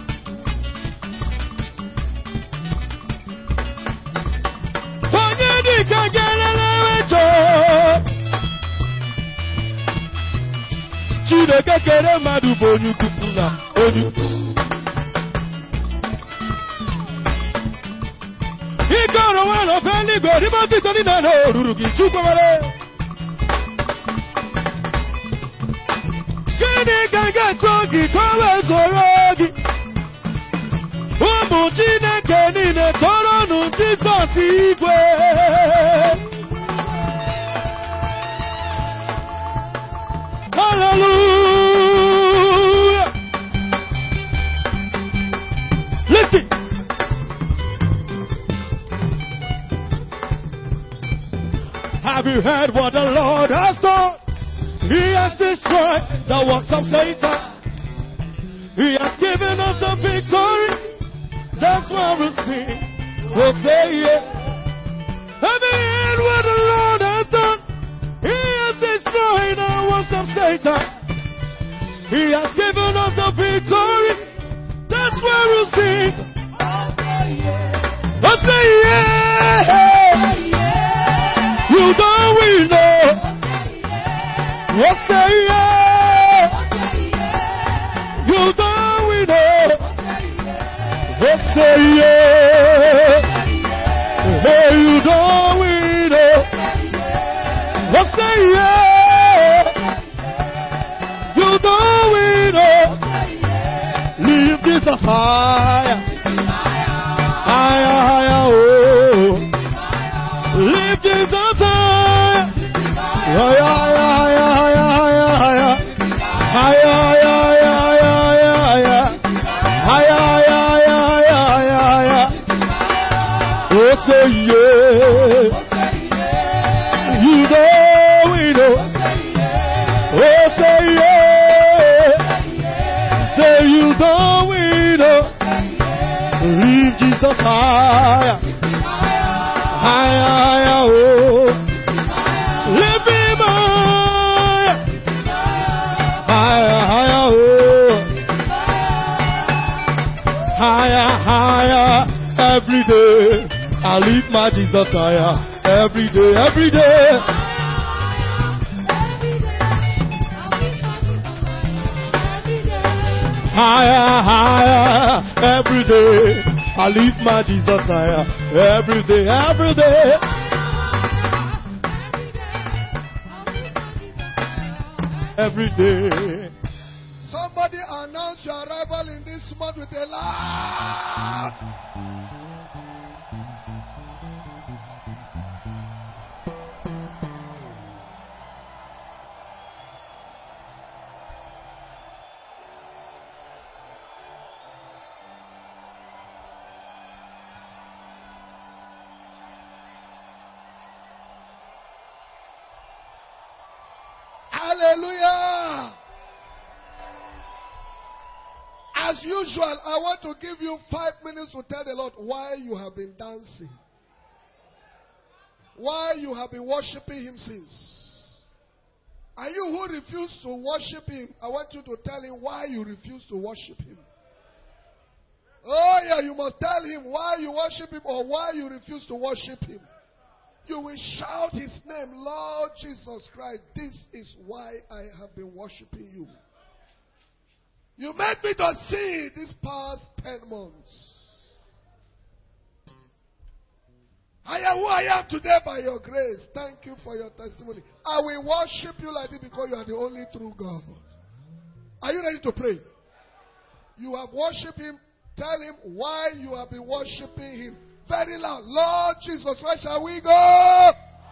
Speaker 6: Onye dị Igwe kekere mmadụ bụ onye ukwu na onye ukwu. Ike ọrụ nwa na ofe eluigwe n'ime otito niile na oruru gị Chukwu mere. Gịnị ka m ga-eto gị ka o wee zoro gị? Ụmụ Chineke niile toronụ Jizọs igwe. Hallelujah. Listen. Have you heard what the Lord has done? He has destroyed the works of Satan. He has given us the victory. That's why we sing. We'll say yeah. Have you heard what the Lord has done? He has destroyed the works of Satan. He has given us the victory. That's why we sing. We'll say yeah. You don't we know. We'll say yeah. You don't we know. We'll say yeah. Hey, you don't we know. We'll say yeah. You don't we know. Leave Jesus higher. Higher, higher, oh. Lift Jesus higher. Higher, higher, higher, higher, higher. Higher, higher, higher, higher. Higher, higher, higher, higher, higher. Oh, say yeah. You know we know. Oh, say yeah. Say you know we know. Leave Jesus higher. Higher, higher, oh. Lift him higher. Higher, higher, oh. Higher, higher. Every day, I lift my Jesus higher. Every day, every day. Higher, higher. Every day, I lift my Jesus higher. Every day, every day. Every day.
Speaker 1: Somebody announce your arrival in this month with a laugh. Hallelujah. As usual, I want to give you five minutes to tell the Lord why you have been dancing. Why you have been worshiping Him since. And you who refuse to worship Him, I want you to tell Him why you refuse to worship Him. Oh yeah, you must tell Him why you worship Him or why you refuse to worship Him. You will shout His name, Lord Jesus Christ. This is why I have been worshiping you. You made me to see these past ten months. I am who I am today by your grace. Thank you for your testimony. I will worship you like this because you are the only true God. Are you ready to pray? You have worshipped Him. Tell Him why you have been worshiping Him. Very loud. Lord Jesus, where shall we go?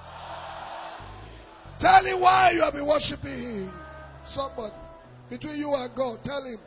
Speaker 1: Tell Him why you have been worshiping Him. Somebody. Between you and God, tell Him.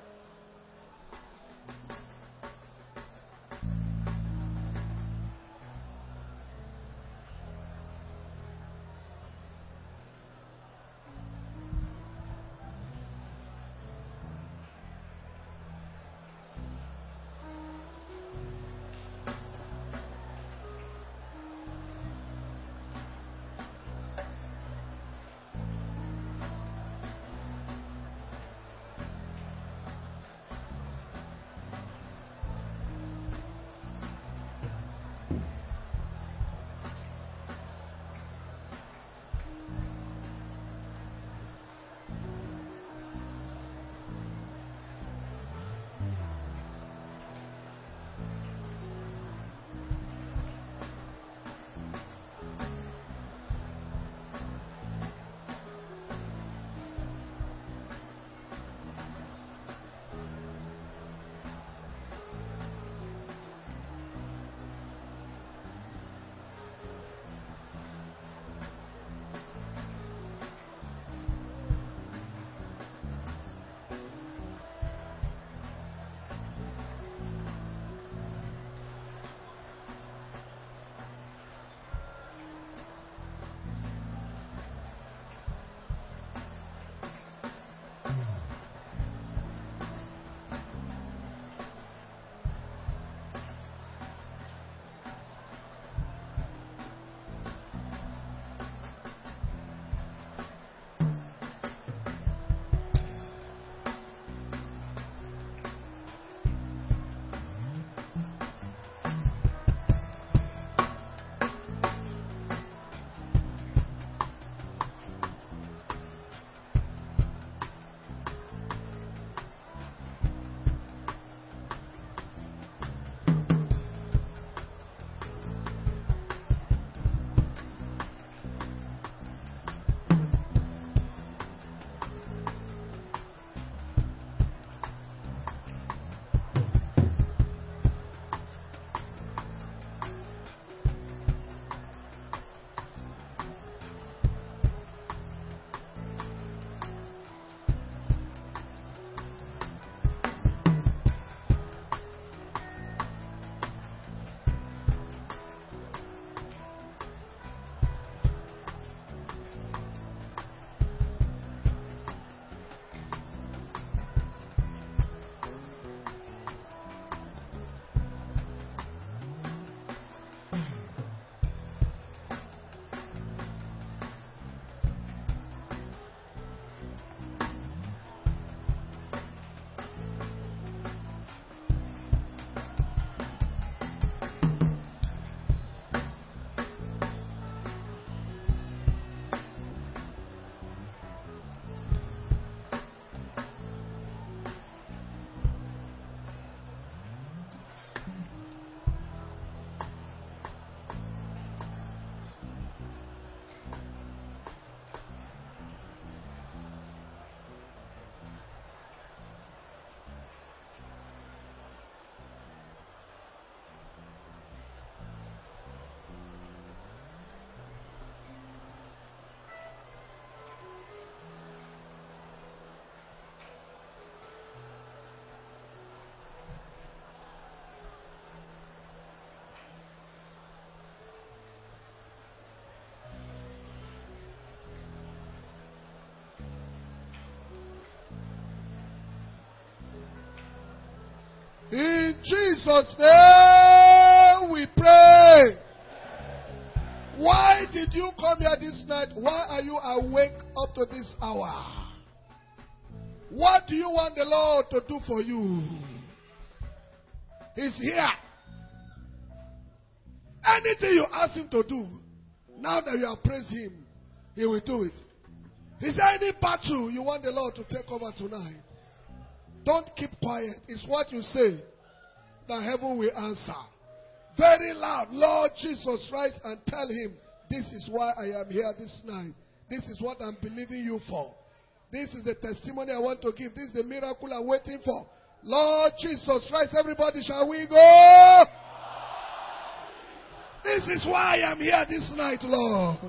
Speaker 1: In Jesus' name we pray. Why did you come here this night? Why are you awake up to this hour? What do you want the Lord to do for you? He's here. Anything you ask him to do, now that you have praised him, he will do it. Is there any battle you want the Lord to take over tonight? Don't keep quiet. It's what you say that heaven will answer. Very loud, Lord Jesus Christ, and tell him, this is why I am here this night. This is what I'm believing you for. This is the testimony I want to give. This is the miracle I'm waiting for. Lord Jesus Christ, everybody, shall we go? This is why I am here this night, Lord.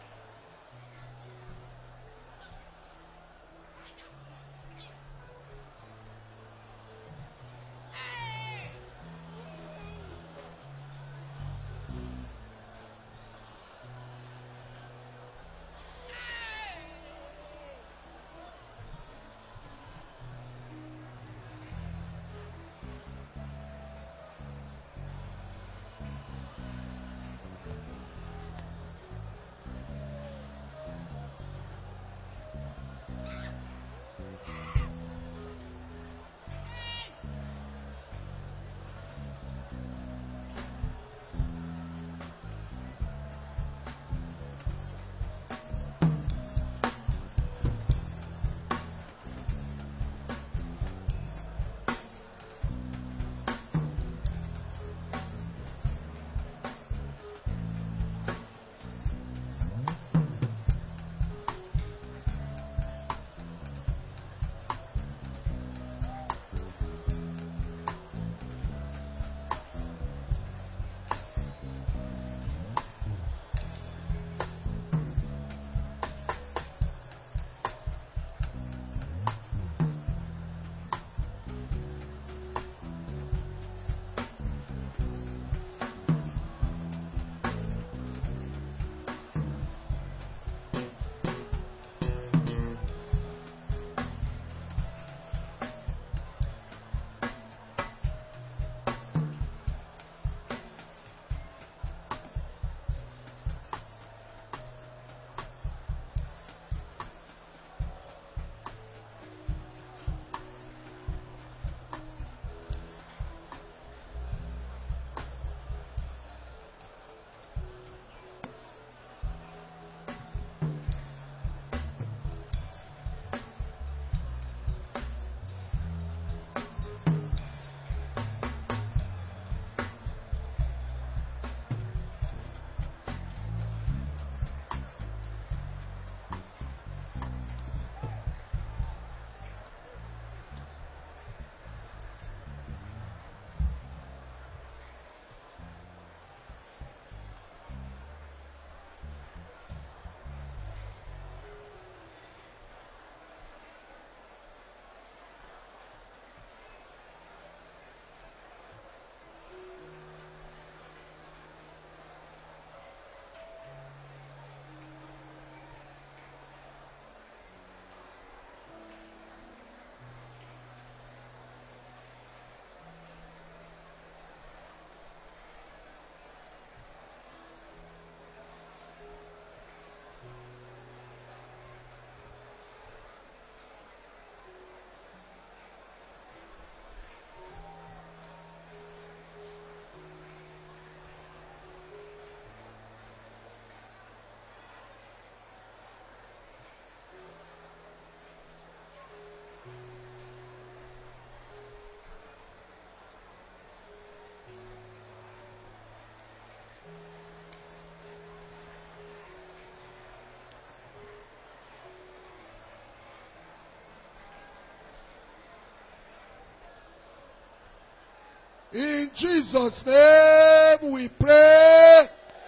Speaker 1: In Jesus' name we pray.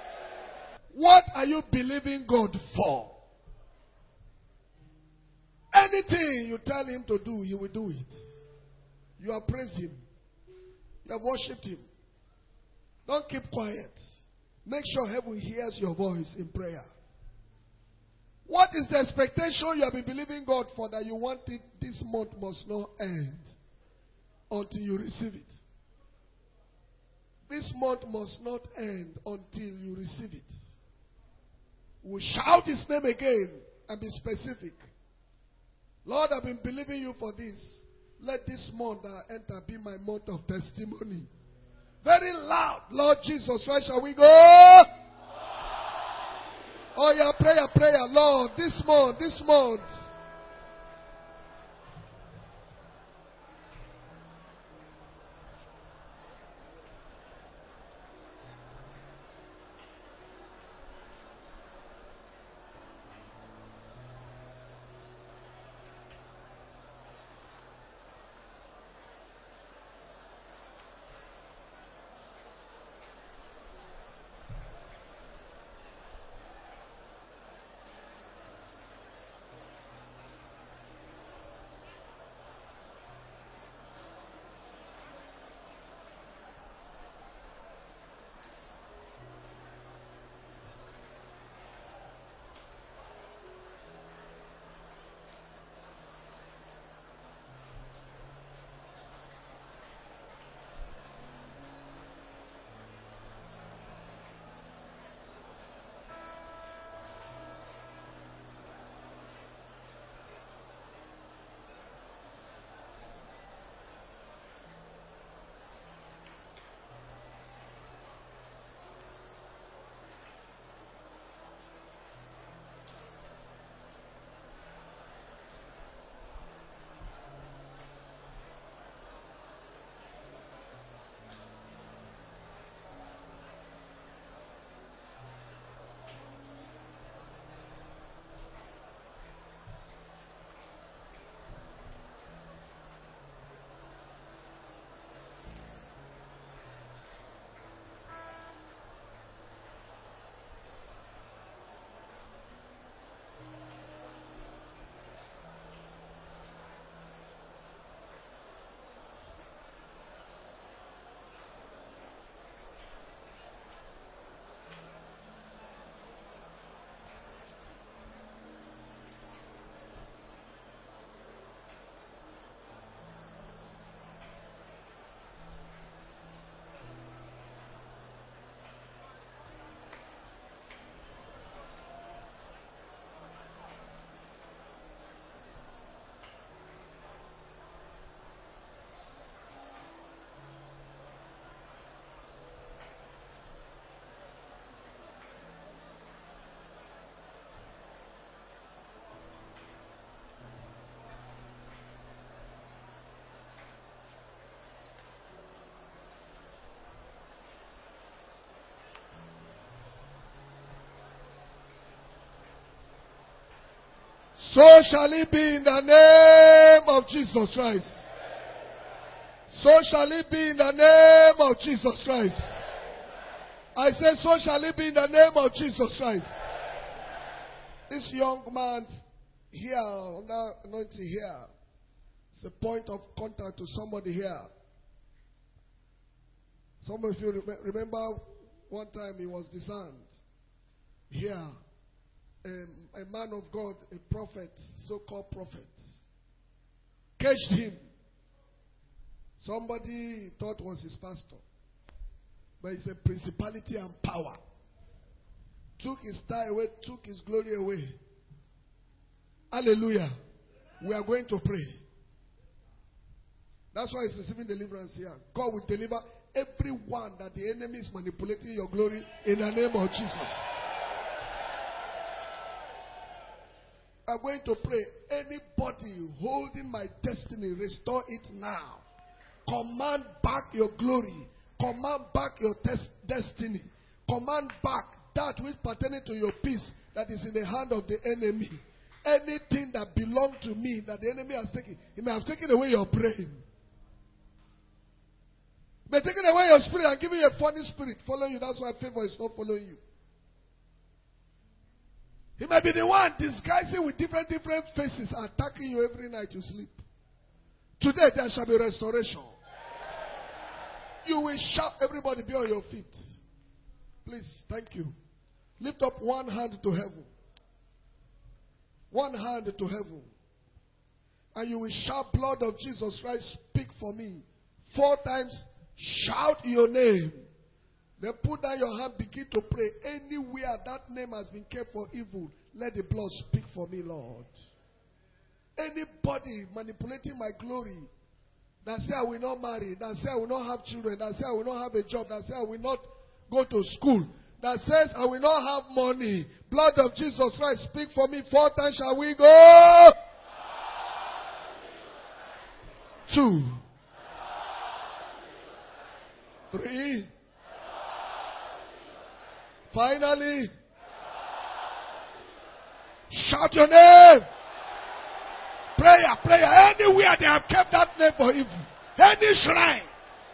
Speaker 1: What are you believing God for? Anything you tell him to do, he will do it. You have praised him. You have worshipped him. Don't keep quiet. Make sure heaven hears your voice in prayer. What is the expectation you have been believing God for that you want it this month must not end until you receive it? This month must not end until you receive it. We'll shout his name again and be specific. Lord, I've been believing you for this. Let this month that I enter be my month of testimony. Very loud, Lord Jesus Christ, shall we go? Oh yeah, prayer, prayer, Lord, this month, this month. So shall it be in the name of Jesus Christ. So shall it be in the name of Jesus Christ. I said, so shall it be in the name of Jesus Christ. This young man here, under anointing here, is a point of contact to somebody here. Some of you remember one time he was disarmed. Here, a, a man of God, a prophet, so-called prophet, caged him. Somebody thought was his pastor, but it's a principality and power. Took his star away, took his glory away. Hallelujah. We are going to pray. That's why he's receiving deliverance here. God will deliver everyone that the enemy is manipulating your glory in the name of Jesus. I'm going to pray. Anybody holding my destiny, restore it now. Command back your glory. Command back your tes- destiny. Command back that which pertaining to your peace that is in the hand of the enemy. Anything that belongs to me that the enemy has taken, he may have taken away your brain. He may have taken away your spirit and given you a funny spirit following you. That's why favor is not following you. He may be the one disguising with different different faces, attacking you every night you sleep. Today there shall be restoration. You will shout. Everybody be on your feet. Please, thank you. Lift up one hand to heaven. One hand to heaven. And you will shout, blood of Jesus Christ, speak for me. Four times, shout your name. Then put down your hand, begin to pray. Anywhere that name has been kept for evil, let the blood speak for me, Lord. Anybody manipulating my glory, that say I will not marry, that say I will not have children, that say I will not have a job, that say I will not go to school, that says I will not have money. Blood of Jesus Christ, speak for me. Four times shall we go? Two. Three. Finally. Shout your name. Prayer, prayer. Anywhere they have kept that name for evil. Any shrine.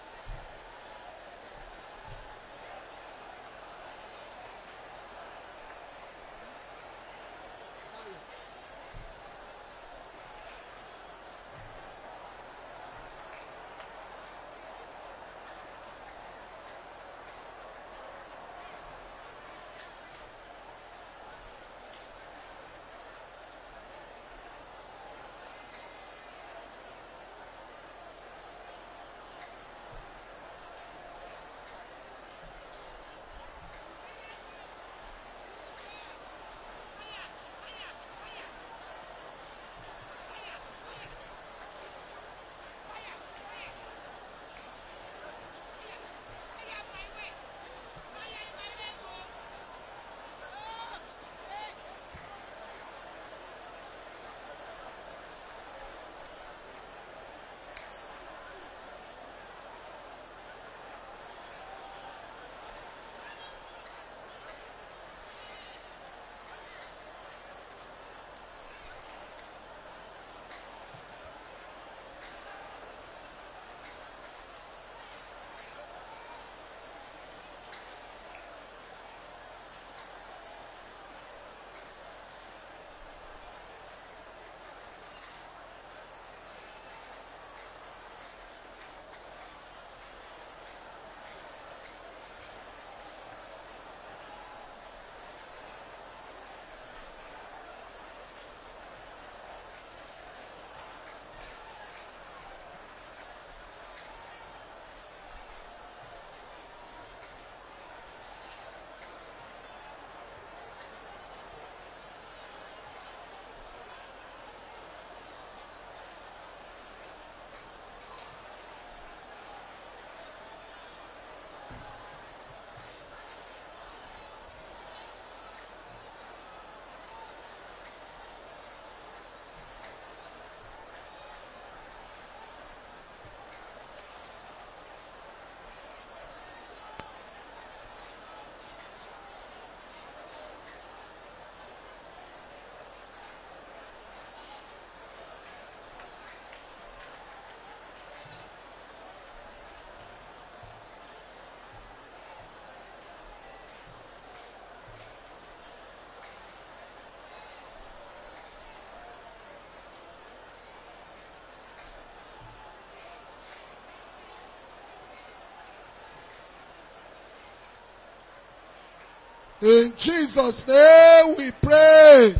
Speaker 1: In Jesus' name we pray.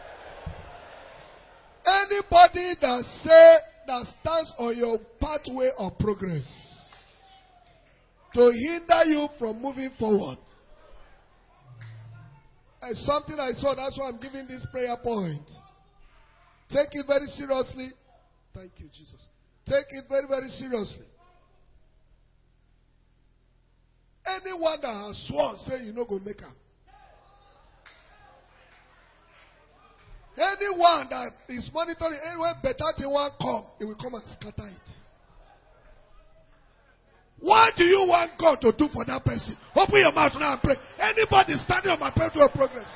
Speaker 1: Anybody that say that stands on your pathway of progress to hinder you from moving forward. It's something I saw, that's why I'm giving this prayer point. Take it very seriously. Thank you, Jesus. Take it very, very seriously. Anyone that has sworn, say you know go make her. Anyone that is monitoring, anywhere better thing will come, it will come and scatter it. What do you want God to do for that person? Open your mouth now and pray. Anybody standing on my pathway of progress.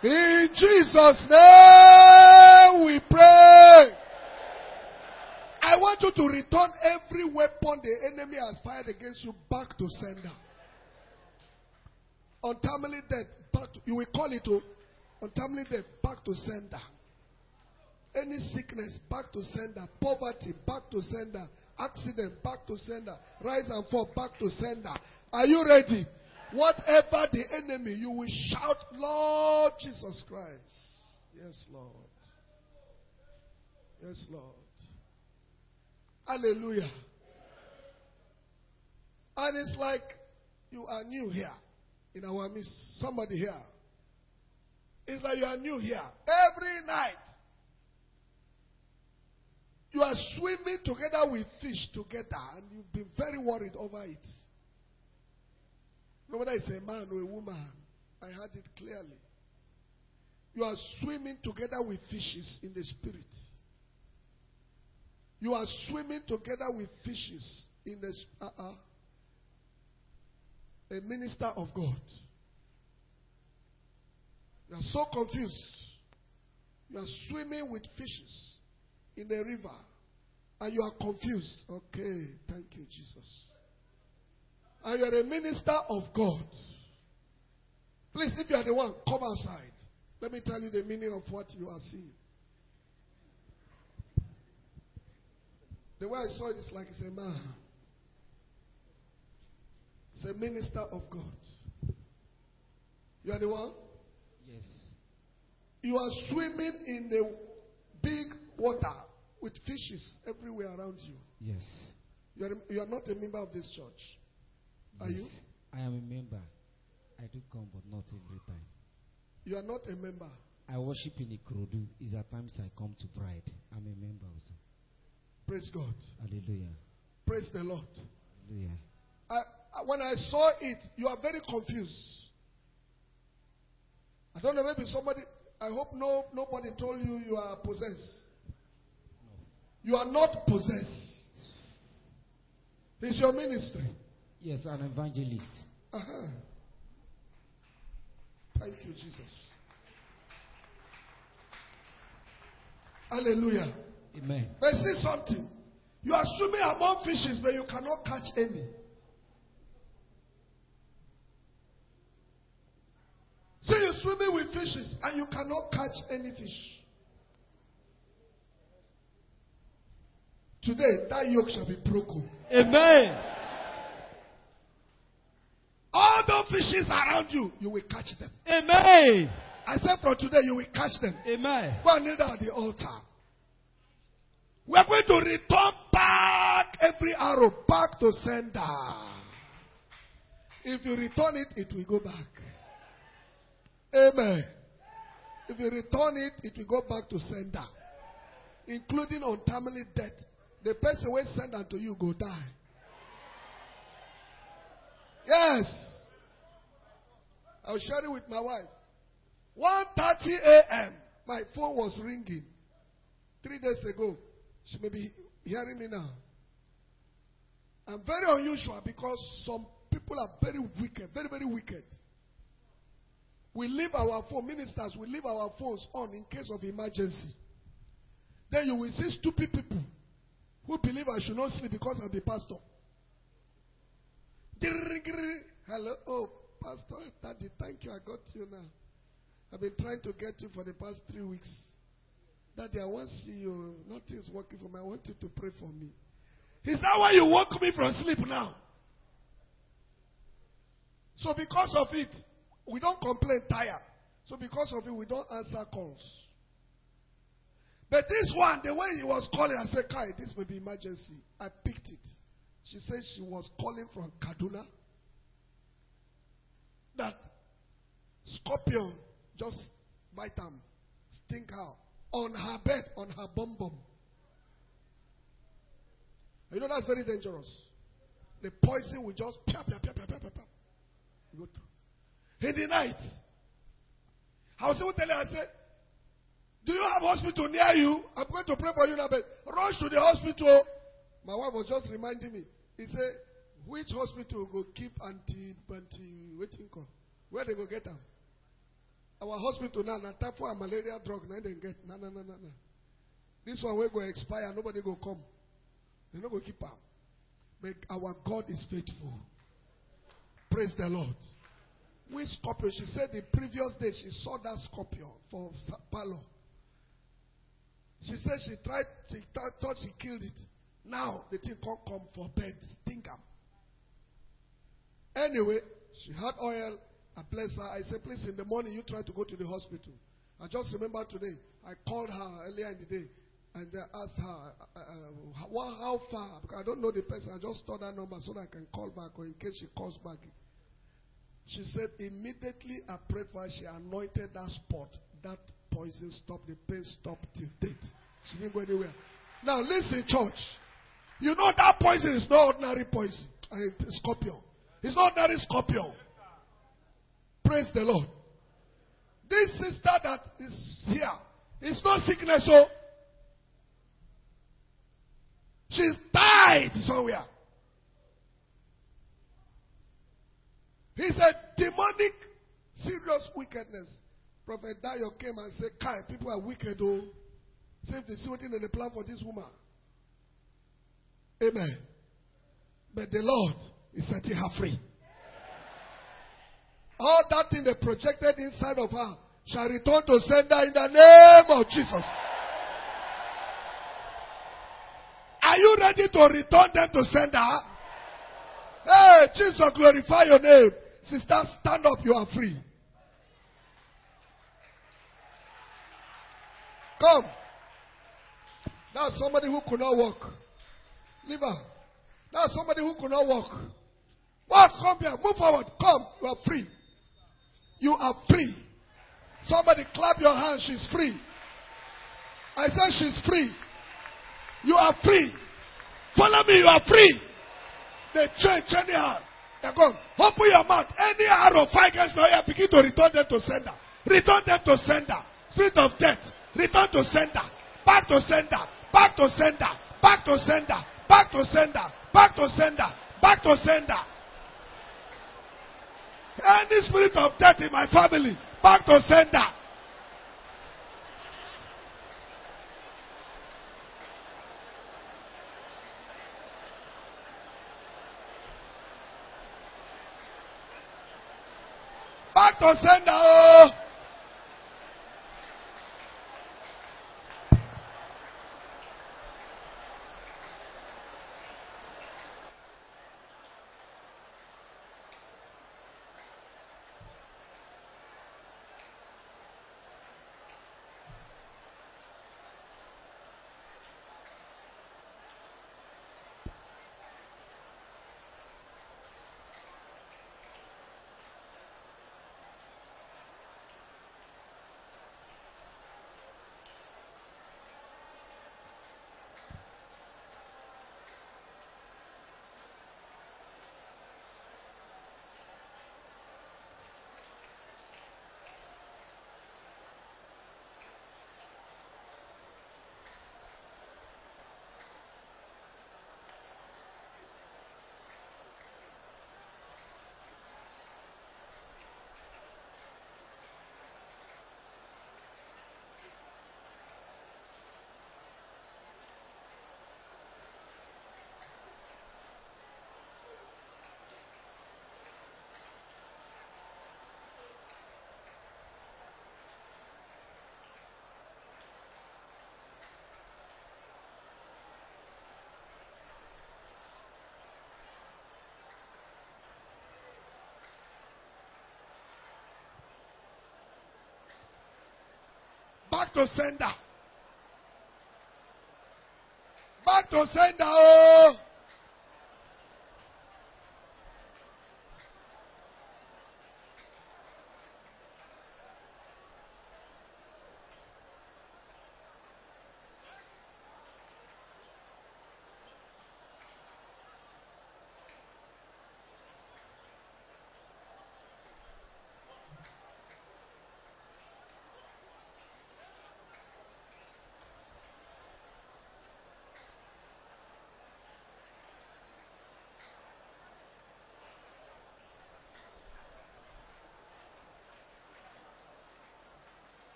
Speaker 1: In Jesus' name we pray. I want you to return every weapon the enemy has fired against you back to sender. Untimely death, back to, you will call it oh, untimely death, back to sender. Any sickness, back to sender. Poverty, back to sender. Accident, back to sender. Rise and fall, back to sender. Are you ready? Whatever the enemy, you will shout, Lord Jesus Christ. Yes, Lord. Yes, Lord. Hallelujah. And it's like you are new here in our midst. Somebody here. It's like you are new here. Every night, you are swimming together with fish together, and you've been very worried over it. No whether it's a man or a woman, I heard it clearly. You are swimming together with fishes in the spirit. You are swimming together with fishes in the uh-uh, a minister of God. You are so confused. You are swimming with fishes in the river, and you are confused. Okay, thank you, Jesus. And you are a minister of God. Please, if you are the one, come outside. Let me tell you the meaning of what you are seeing. The way I saw it is like it's a man. It's a minister of God. You are the one?
Speaker 3: Yes.
Speaker 1: You are swimming in the big water with fishes everywhere around you.
Speaker 3: Yes.
Speaker 1: You are, you are not a member of this church. Are
Speaker 3: yes.
Speaker 1: you?
Speaker 3: I am a member. I do come, but not every time.
Speaker 1: You are not a member.
Speaker 3: I worship in Ikorodu. Is at times I come to Pride. I'm a member also.
Speaker 1: Praise God.
Speaker 3: Hallelujah.
Speaker 1: Praise the Lord.
Speaker 3: Hallelujah.
Speaker 1: I, I, when I saw it, you are very confused. I don't know, maybe somebody, I hope no nobody told you you are possessed. You are not possessed. It's your ministry.
Speaker 3: Yes, an evangelist.
Speaker 1: Uh-huh. Thank you, Jesus. Hallelujah.
Speaker 3: Amen.
Speaker 1: But see something. You are swimming among fishes, but you cannot catch any. So you're swimming with fishes, and you cannot catch any fish. Today, that yoke shall be broken.
Speaker 6: Amen.
Speaker 1: All those fishes around you, you will catch them.
Speaker 6: Amen.
Speaker 1: I said from today, you will catch them.
Speaker 6: Amen.
Speaker 1: Go and kneel down at the altar. We are going to return back every arrow back to sender. If you return it, it will go back. Amen. If you return it, it will go back to sender. Including untimely death. The person who send unto you go die. Yes. I was sharing with my wife. one thirty a.m. my phone was ringing. Three days ago. She may be hearing me now. I'm very unusual because some people are very wicked. Very, very wicked. We leave our phone, ministers, we leave our phones on in case of emergency. Then you will see stupid people who believe I should not sleep because I'm the pastor. Hello, oh, Pastor, Daddy, thank you, I got you now. I've been trying to get you for the past three weeks. Daddy, I want to see you. Nothing's working for me. I want you to pray for me. Is that why you woke me from sleep now? So because of it, we don't complain tired. So because of it, we don't answer calls. But this one, the way he was calling, I said, Kai, this may be emergency. I picked it. She said she was calling from Kaduna. That scorpion just bite them, stink her on her bed, on her bum bum. You know that's very dangerous. The poison will just pia, pia, pia, pia, pia, pia. You go through. In the night, I was even telling her, I said, do you have a hospital near you? I'm going to pray for you now, but rush to the hospital. My wife was just reminding me. He said, which hospital go keep anti, anti, waiting call? Where they go get them? Our hospital now, na typhoid and malaria drug, now they get. No, no, no, no, no. This one will go expire, nobody go come. They not go keep out. But our God is faithful. Praise the Lord. With scorpion, she said the previous day she saw that scorpion for Palo. She said she tried, she th- thought she killed it. Now the thing can't come for bed. Think am. Anyway, she had oil. I blessed her. I said, please, in the morning you try to go to the hospital. I just remember today, I called her earlier in the day and I asked her, uh, uh, how, how far? Because I don't know the person. I just store that number so that I can call back or in case she calls back. She said, immediately I prayed for her. She anointed that spot. That poison stopped. The pain stopped till date. She didn't go anywhere. Now listen, church. You know that poison is not ordinary poison. I mean, scorpion. It's not ordinary scorpion. Praise the Lord. This sister that is here, it's not sickness, so she's died somewhere. He said, demonic, serious wickedness. Prophet Dayo came and said, Kai, people are wicked, oh. See if they see what in the plan for this woman. Amen. But the Lord is setting her free. All that thing they projected inside of her shall return to sender in the name of Jesus. Are you ready to return them to sender? Hey, Jesus, glorify your name. Sister, stand up, you are free. Come. That's somebody who could not walk. Leave her. That's somebody who could not walk. Walk, come here, move forward. Come, you are free. You are free. Somebody clap your hands, she's free. I said she's free. You are free. Follow me, you are free. They change anyhow. They're gone. Open your mouth. Any arrow fight against my ear, begin to return them to sender. Return them to sender. Spirit of death, return to sender. Back to sender. Back to sender. Back to sender. Back to sender. Back to sender. Back to sender. Any spirit of death in my family, back to sender. Back to sender. Oh. Back to sender. Back to sender. Oh.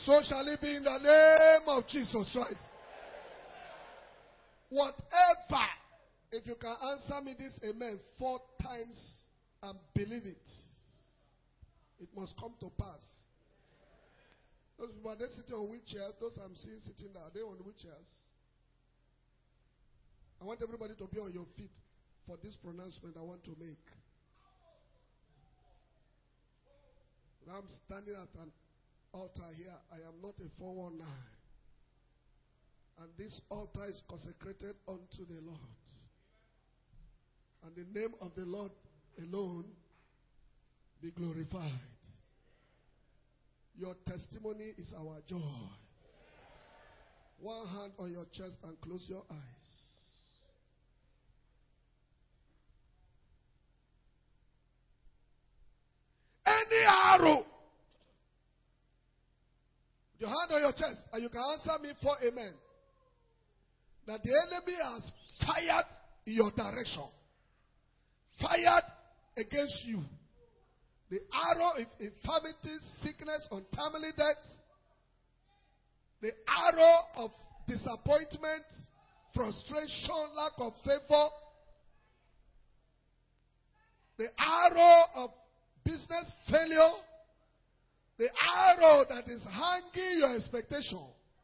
Speaker 1: So shall it be in the name of Jesus Christ. Whatever, if you can answer me this amen four times and believe it, it must come to pass. Those people, are they sitting on wheelchairs? Those I'm seeing sitting there, are they on wheelchairs? I want everybody to be on your feet for this pronouncement I want to make. Now I'm standing at an altar here. I am not a four one nine. And this altar is consecrated unto the Lord. And the name of the Lord alone be glorified. Your testimony is our joy. One hand on your chest and close your eyes. Any arrow, your hand on your chest, and you can answer me for amen, that the enemy has fired in your direction, fired against you. The arrow of infirmity, sickness, untimely death, the arrow of disappointment, frustration, lack of favor, the arrow of business failure, the arrow that is hanging your expectation.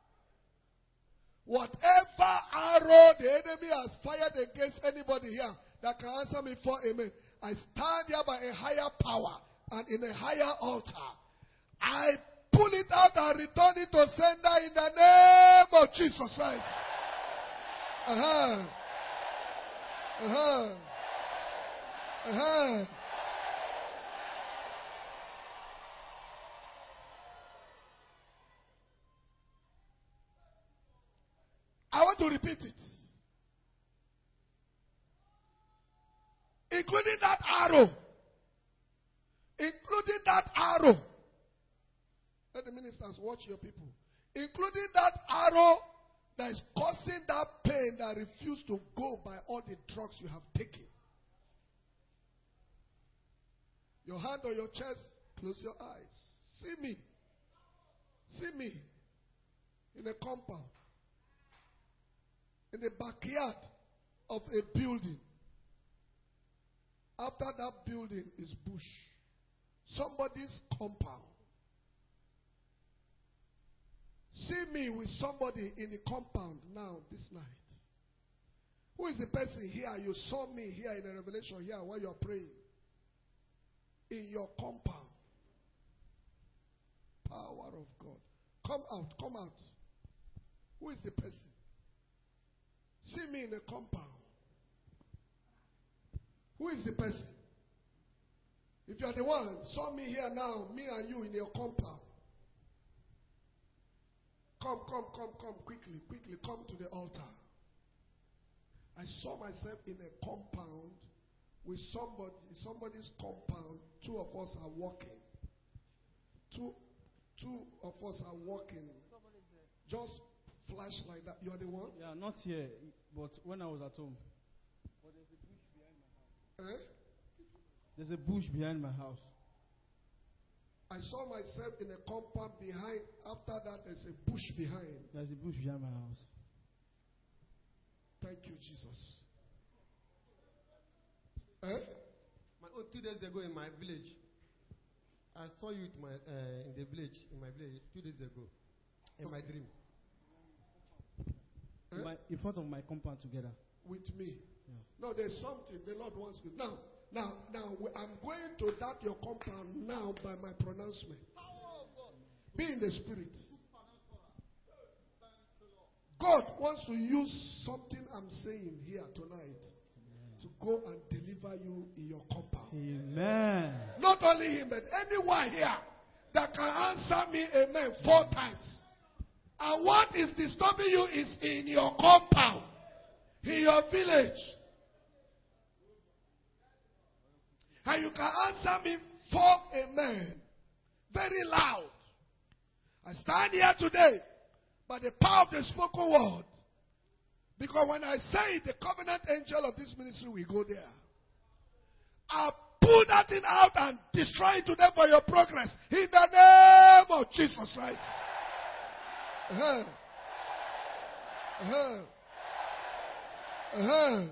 Speaker 1: Whatever arrow the enemy has fired against anybody here that can answer me for amen, I stand here by a higher power and in a higher altar. I pull it out and return it to sender in the name of Jesus Christ. Uh-huh. Uh-huh. Uh-huh. I want to repeat it. Including that arrow. Including that arrow. Let the ministers watch your people. Including that arrow that is causing that pain that refuses to go by all the drugs you have taken. Your hand on your chest, close your eyes. See me. See me. In a compound. In the backyard of a building. After that building is bush. Somebody's compound. See me with somebody in the compound now, this night. Who is the person here? You saw me here in the revelation here while you are praying. In your compound. Power of God. Come out, come out. Who is the person? See me in the compound. Who is the person? If you are the one, saw me here now, me and you in your compound. Come, come, come, come, quickly, quickly, come to the altar. I saw myself in a compound with somebody, somebody's compound. Two of us are walking. Two, two of us are walking. Just flash like that. You are the one?
Speaker 7: Yeah, not here, but when I was at home. But there's a bush behind my house.
Speaker 1: Eh?
Speaker 7: There's a bush behind my house.
Speaker 1: I saw myself in a compound behind. After that, there's a bush behind.
Speaker 7: There's a bush behind my house.
Speaker 1: Thank you, Jesus. Eh?
Speaker 8: My, oh, two days ago in my village, I saw you in, my, uh, in the village, in my village, two days ago, in my dream.
Speaker 7: In, my, in front of my compound together.
Speaker 1: With me.
Speaker 7: Yeah.
Speaker 1: No, there's something the Lord wants me. Now, now, now, I'm going to that your compound now by my pronouncement. Be in the spirit. God wants to use something I'm saying here tonight to go and deliver you in your compound.
Speaker 7: Amen.
Speaker 1: Not only him, but anyone here that can answer me amen four times. And what is disturbing you is in your compound, in your village. And you can answer me for amen. Very loud. I stand here today by the power of the spoken word. Because when I say it, the covenant angel of this ministry will go there. I'll pull that thing out and destroy it today for your progress. In the name of Jesus Christ. Uh-huh. Uh-huh. Uh-huh.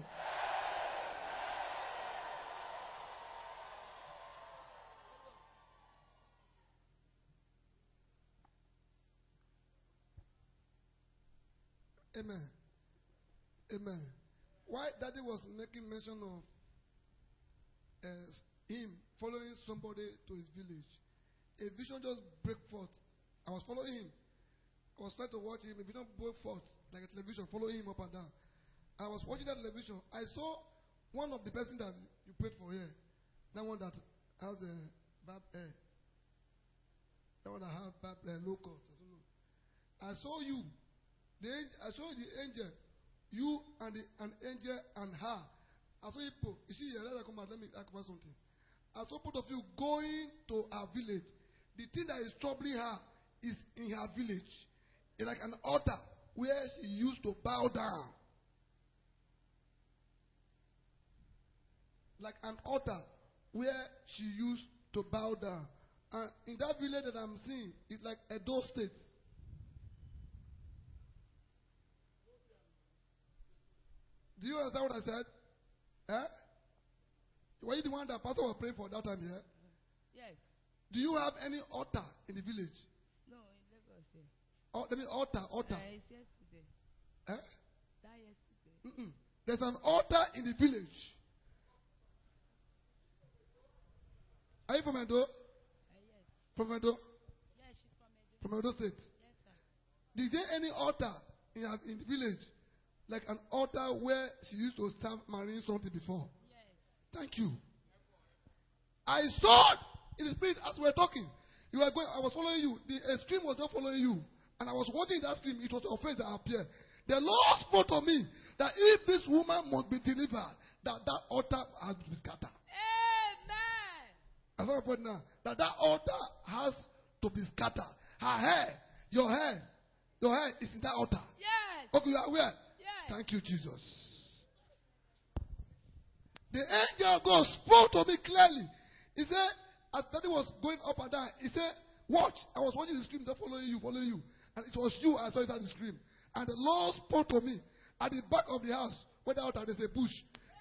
Speaker 1: Amen. Amen. Why Daddy was making mention of uh, him following somebody to his village, a vision just break forth. I was following him. I was trying to watch him. A vision broke forth like a television, following him up and down. I was watching that television. I saw one of the person that you prayed for here. That one that has a bad hair. That one that has bad hair, low cut. I don't know. I saw you. The angel, I saw the angel. You and the, an angel and her. I saw you. You see, let me come out. Let me talk about something. I saw both of you going to her village. The thing that is troubling her is in her village. It's like an altar where she used to bow down. Like an altar where she used to bow down. And in that village that I'm seeing, it's like Edo State. Do you understand what I said? Eh? Were you the one that pastor was praying for that time here?
Speaker 2: Yes.
Speaker 1: Do you have any altar in the village?
Speaker 2: No, in Lagos. Yeah.
Speaker 1: Oh, I mean altar, altar.
Speaker 2: Uh, it's yesterday.
Speaker 1: Eh?
Speaker 2: That yesterday.
Speaker 1: Mm-mm. There's an altar in the village. Are you from Edo?
Speaker 2: Uh, yes.
Speaker 1: From Edo?
Speaker 2: Yes, she's from Edo.
Speaker 1: From Edo State?
Speaker 2: Yes, sir.
Speaker 1: Is there any altar in, her, in the village? Like an altar where she used to start marrying something before?
Speaker 2: Yes.
Speaker 1: Thank you. I saw in the spirit as we were talking. You were going, I was following you. The stream was not following you. And I was watching that stream. It was your face that appeared. The Lord spoke to me that if this woman must be delivered, that that altar has to be scattered.
Speaker 2: Amen.
Speaker 1: As I'm reporting now, that that altar has to be scattered. Her hair, your hair, your hair is in that altar.
Speaker 2: Yes.
Speaker 1: Okay, you are aware?
Speaker 2: Yes.
Speaker 1: Thank you, Jesus. The angel of God spoke to me clearly. He said, as Daddy was going up and down, he said, watch. I was watching the screen, following you, following you. And it was you I saw inside the screen. And the Lord spoke to me at the back of the house, where the altar there's a bush.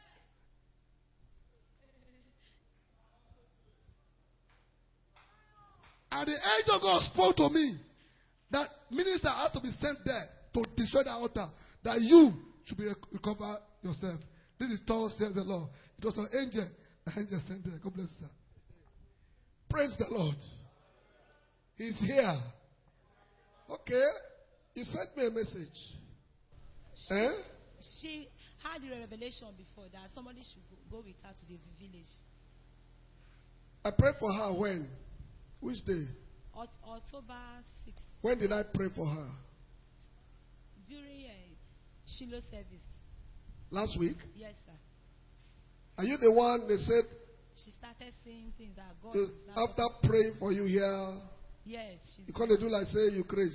Speaker 1: And the angel of God spoke to me that minister has to be sent there to destroy the altar, that you should be rec- recover yourself. This is all says the Lord. It was an angel. The angel sent there. God bless you, sir. Praise the Lord. He's here. Okay. You sent me a message.
Speaker 2: She,
Speaker 1: eh?
Speaker 2: she had the revelation before that somebody should go, go with her to the village.
Speaker 1: I prayed for her when? Which day?
Speaker 2: Oct- October sixth.
Speaker 1: When did I pray for her?
Speaker 2: During uh, Shiloh service.
Speaker 1: Last week?
Speaker 2: Yes, sir.
Speaker 1: Are you the one they said
Speaker 2: She started saying things that God
Speaker 1: they,
Speaker 2: is now.
Speaker 1: after praying for you here,
Speaker 2: Yes. She's
Speaker 1: you can't do like say you crazy?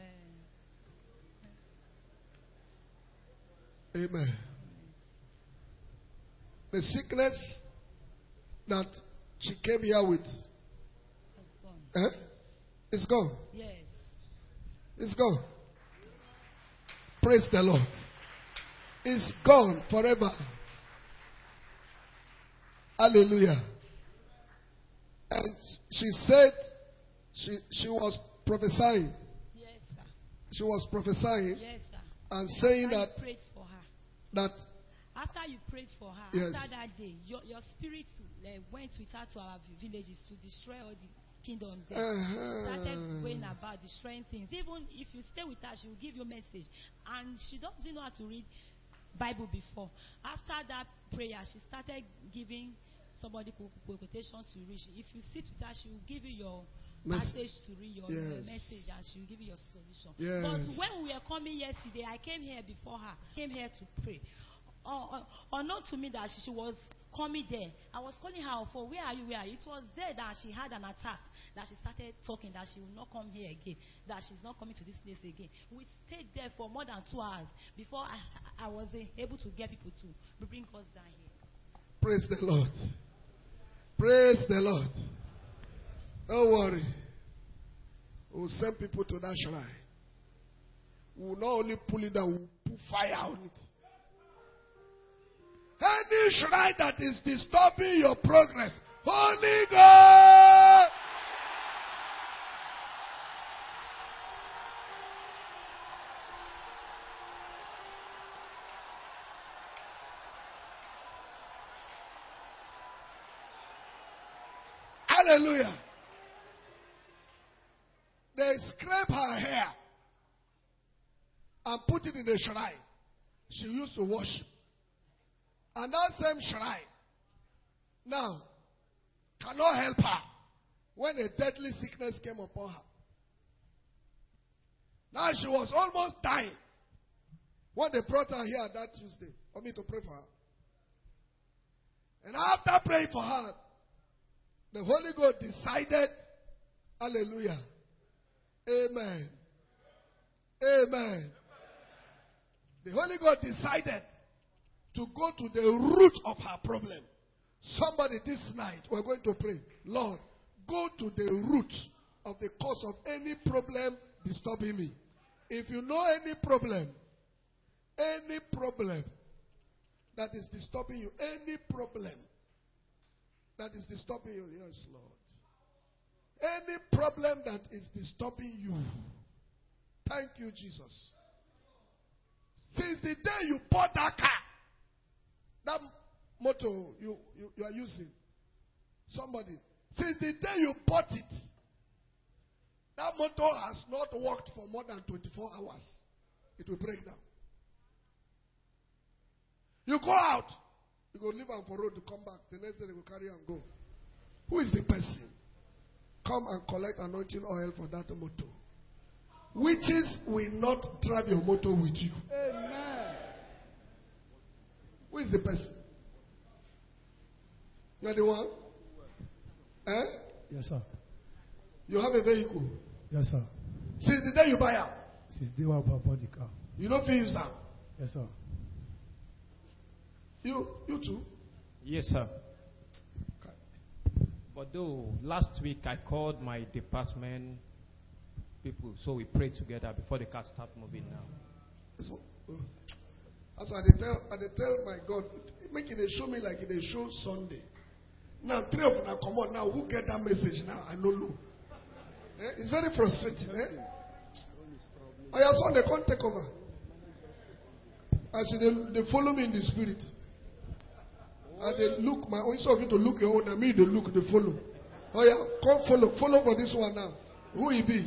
Speaker 2: uh,
Speaker 1: Amen. The sickness that she came here with,
Speaker 2: has gone.
Speaker 1: eh? It's gone.
Speaker 2: Yes.
Speaker 1: It's gone. Praise the Lord. It's gone forever. Hallelujah. And she said she she was prophesying.
Speaker 2: Yes, sir.
Speaker 1: She was prophesying
Speaker 2: Yes, sir.
Speaker 1: and saying
Speaker 2: After
Speaker 1: that
Speaker 2: you prayed for her.
Speaker 1: that
Speaker 2: After you prayed for her,
Speaker 1: Yes.
Speaker 2: after that day, your, your spirit uh, went with her to our vi- villages to destroy all the kingdom there. She started going
Speaker 1: uh,
Speaker 2: about destroying things. Even if you stay with her, she will give you a message. And she doesn't know how to read Bible before. After that prayer, she started giving somebody quo- quo- quotation to read. If you sit with her, she will give you your
Speaker 1: Mess-
Speaker 2: passage to read, your, your
Speaker 1: Yes.
Speaker 2: message, and she will give you your solution.
Speaker 1: Yes.
Speaker 2: But when we were coming yesterday, I came here before her. Came here to pray. Or, or, or not to me that she, she was coming there. I was calling her for where are you, where are you? It was there that she had an attack. That she started talking that she will not come here again. That she's not coming to this place again. We stayed there for more than two hours before I, I was able to get people to bring us down here.
Speaker 1: praise the Lord. Praise the Lord. Don't worry. We'll send people to that shrine. We will not only pull it down, we will put fire on it. Any shrine that is disturbing your progress, Holy Ghost! Hallelujah. They scrape her hair and put it in the shrine she used to worship. And that same shrine now cannot help her when a deadly sickness came upon her. Now she was almost dying when they brought her here that Tuesday for me to pray for her. And after praying for her, the Holy Ghost decided, hallelujah, amen, amen. The Holy Ghost decided to go to the root of her problem. Somebody this night, we're going to pray, Lord, go to the root of the cause of any problem disturbing me. If you know any problem, any problem that is disturbing you, any problem that is disturbing you, yes, Lord. Any problem that is disturbing you, thank you, Jesus. Since the day you bought that car, that motor you, you, you are using, somebody, since the day you bought it, that motor has not worked for more than twenty-four hours. It will break down. You go out, you go leave am for road to come back. The next day they will carry and go. Who is the person? Come and collect anointing oil for that motor. Witches will not drive your motor with you.
Speaker 7: Amen.
Speaker 1: Who is the person? You are the one? Eh?
Speaker 7: Yes, sir.
Speaker 1: You have a vehicle.
Speaker 7: Yes, sir.
Speaker 1: Since the day you buy it,
Speaker 7: Since day one bought the car.
Speaker 1: you don't feel use am.
Speaker 7: Yes, sir.
Speaker 1: You, you too.
Speaker 9: Yes, sir. But though last week I called my department people, so we prayed together before the car start moving now.
Speaker 1: So, uh, that's why I tell, I tell my God, make it show me like it show Sunday. Now three of them come out now. Who get that message now? I don't know. Eh? It's very frustrating. Eh? I have Sunday can't take over. I said they, they follow me in the spirit. And they look my own, instead of you to look your own, and me they look, they follow. Oh yeah, come follow, follow for this one now. Who he be?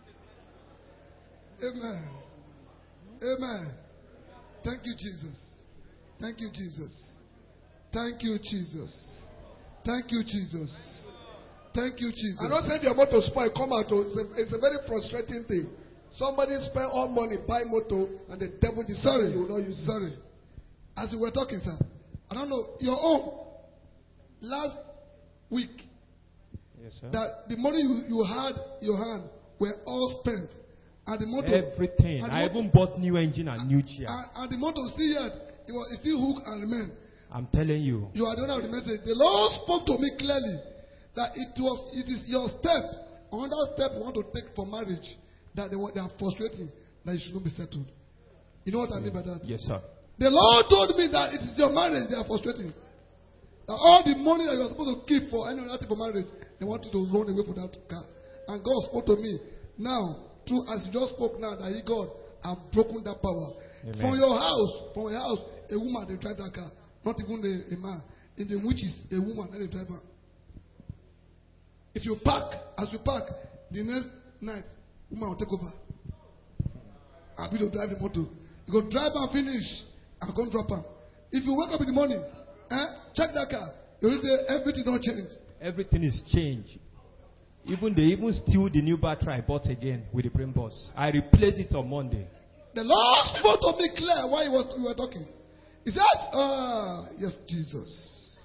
Speaker 1: Amen. Amen. Thank you, Jesus. Thank you, Jesus. Thank you, Jesus. Thank you, Jesus. Thank you, Jesus. I don't say your motor spoil, come out. It's a, it's a very frustrating thing. Somebody spend all money, buy motor, and the devil decides you will not use it. Sorry. As we were talking, sir, I don't know, your own, last week,
Speaker 9: Yes, sir.
Speaker 1: that the money you, you had in your hand were all spent. And the motor,
Speaker 9: Everything.
Speaker 1: and the
Speaker 9: I
Speaker 1: motor-
Speaker 9: even bought new engine and new chair.
Speaker 1: And, and the motor still yet, it was it still hook and remain.
Speaker 9: I'm telling you.
Speaker 1: You are the one of the message. The Lord spoke to me clearly that it was it is your step, another step you want to take for marriage, that they, want- they are frustrating, that you should not be settled. You know what I mean by that?
Speaker 9: Yes, sir.
Speaker 1: The Lord told me that it is your marriage they are frustrating. That all the money that you are supposed to keep for any other type of marriage, they want you to run away from that car. And God spoke to me. Now, through as you just spoke now, that He, God, have broken that power.
Speaker 9: Amen.
Speaker 1: From your house, from your house, a woman they drive that car. Not even a, a man. In the witches, a woman and a driver. If you park, as you park, the next night, woman will take over. I'll be to drive the motor. You go drive and finish and come drop her. If you wake up in the morning, eh, check that car. You will say everything don't change.
Speaker 9: Everything is changed. Even they even steal the new battery I bought again with the brain boss. I replaced it on Monday.
Speaker 1: The Lord spoke to me clear while he was, we were talking. He said, ah, yes, Jesus.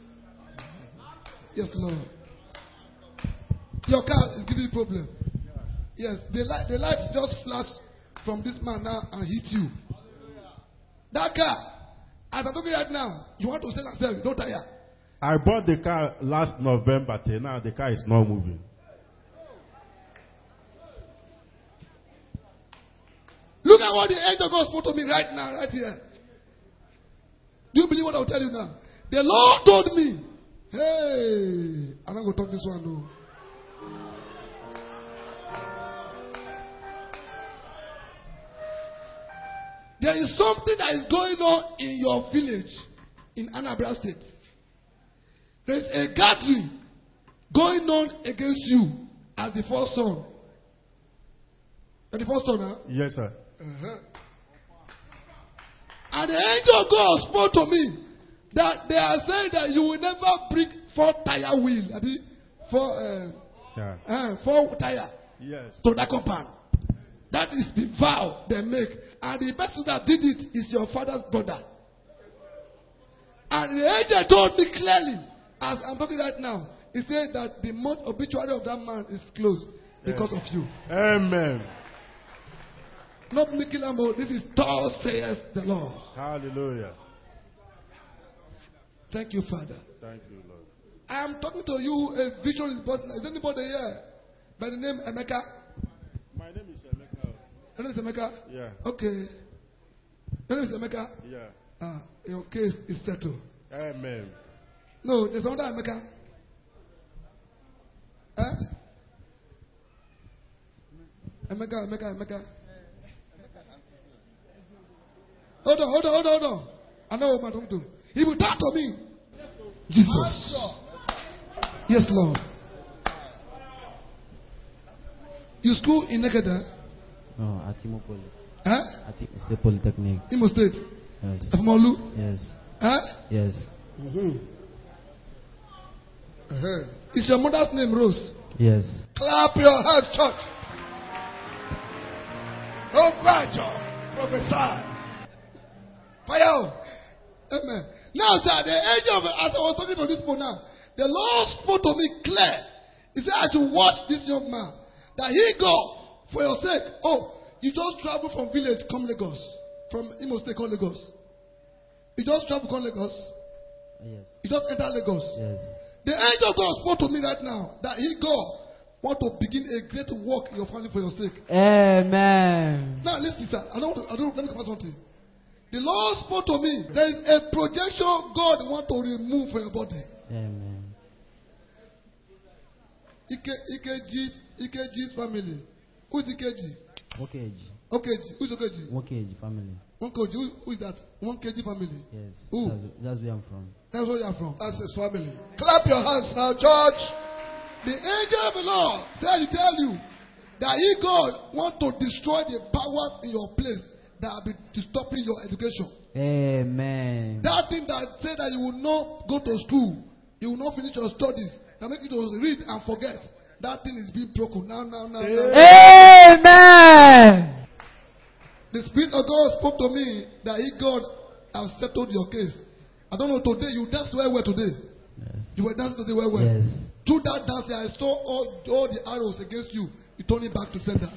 Speaker 1: Yes, Lord. Your car is giving you problem. Yes, the light, the light just flashed from this man now and hit you. That car, as I'm talking right now, you want to sell and sell, don't tire.
Speaker 10: I bought the car last November till now. The car is not moving.
Speaker 1: Look now what the angel of God spoke to me right now, right here. Do you believe what I'll tell you now? The Lord told me, hey, I'm not going to talk this one, no. There is something that is going on in your village in Anambra State. There is a gathering going on against you as the first son. You're the first son, huh?
Speaker 10: Yes, sir.
Speaker 1: Uh-huh. And the angel of God spoke to me that they are saying that you will never bring four tire wheel, I mean, four, uh,
Speaker 10: Yeah.
Speaker 1: uh, four tire
Speaker 10: Yes.
Speaker 1: to that compound. That is the vow they make. And the person that did it is your father's brother. And the angel told me clearly, as I'm talking right now, he said that the month obituary of that man is closed because of you.
Speaker 10: Amen.
Speaker 1: Not Mickey Lambo, this is thus says the Lord.
Speaker 10: Hallelujah.
Speaker 1: Thank you, Father.
Speaker 10: Thank you, Lord.
Speaker 1: I am talking to you, a vision is busting. Is anybody here by the name Emeka?
Speaker 10: My name is Emeka.
Speaker 1: Your name is Emeka?
Speaker 10: Yeah.
Speaker 1: Okay. Your name is Emeka?
Speaker 10: Yeah.
Speaker 1: Ah, your case is settled.
Speaker 10: Amen.
Speaker 1: No, there's another Emeka. Eh? Emeka, Emeka, Emeka. Hold on, hold on, hold on, hold on. I know what I'm talking to. He will talk to me. Jesus. Yes, Lord. You school in Nekeda?
Speaker 11: No, at Imo Poly.
Speaker 1: Huh?
Speaker 11: At Imo State Polytechnic.
Speaker 1: Imo State?
Speaker 11: Yes.
Speaker 1: Afamalu?
Speaker 11: Yes.
Speaker 1: Huh?
Speaker 11: Yes.
Speaker 1: Mm-hmm. Uh-huh. Is your mother's name Rose?
Speaker 11: Yes.
Speaker 1: Clap your hands, church. Oh, Christ, prophesy. Fire. Amen. Now, sir, the angel, of, as I was talking to this one now, the Lord spoke to me clear. He said, I should watch this young man. That he go for your sake. Oh, you just travel from village, come Lagos. From Imo State, come Lagos. You just travel, come Lagos.
Speaker 11: Yes.
Speaker 1: You just enter Lagos.
Speaker 11: Yes.
Speaker 1: The angel of God spoke to me right now that he go want to begin a great work in your family for your sake.
Speaker 11: Amen.
Speaker 1: Now listen, sir. I don't. Want to, I don't. Let me come something. The Lord spoke to me. There is a projection God want to remove from your body.
Speaker 11: Amen.
Speaker 1: Ike Ikeji Ikeji's family. Who is Ikeji?
Speaker 11: Okeji.
Speaker 1: Okeji. Who is Okeji?
Speaker 11: Okeji family.
Speaker 1: One Koji. Who, who is that? One K G family.
Speaker 11: Yes.
Speaker 1: Who?
Speaker 11: That's, that's where I'm from.
Speaker 1: That's where you are from. That's his family. Clap your hands now, church. The angel of the Lord said to tell you that he, God, want to destroy the powers in your place that have been stopping your education.
Speaker 11: Amen.
Speaker 1: That thing that said that you will not go to school, you will not finish your studies, that make you to read and forget. That thing is being broken now, now, now. now.
Speaker 11: Amen.
Speaker 1: The Spirit of God spoke to me that he, God, have settled your case. I don't know, today you dance well, well today.
Speaker 11: Yes.
Speaker 1: You were dancing today well, well.
Speaker 11: Yes.
Speaker 1: Through that dance, I saw all, all the arrows against you. You turn it back to sender.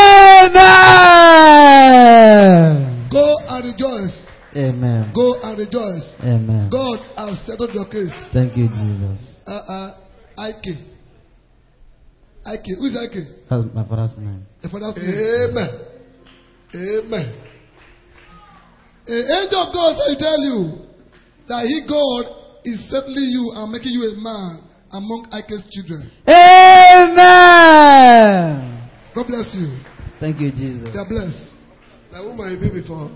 Speaker 11: Amen.
Speaker 1: Go and rejoice.
Speaker 11: Amen.
Speaker 1: Go and rejoice.
Speaker 11: Amen.
Speaker 1: God has settled your case.
Speaker 11: Thank you, Jesus.
Speaker 1: Uh, uh, Ike. Ike. Who is Ike?
Speaker 11: That's my father's name.
Speaker 1: The father's name. Amen. Amen. An angel of God will tell you that he, God, is settling you and making you a man among Ike's children.
Speaker 11: Amen.
Speaker 1: God bless you.
Speaker 11: Thank you, Jesus.
Speaker 1: They are blessed. That woman you been before.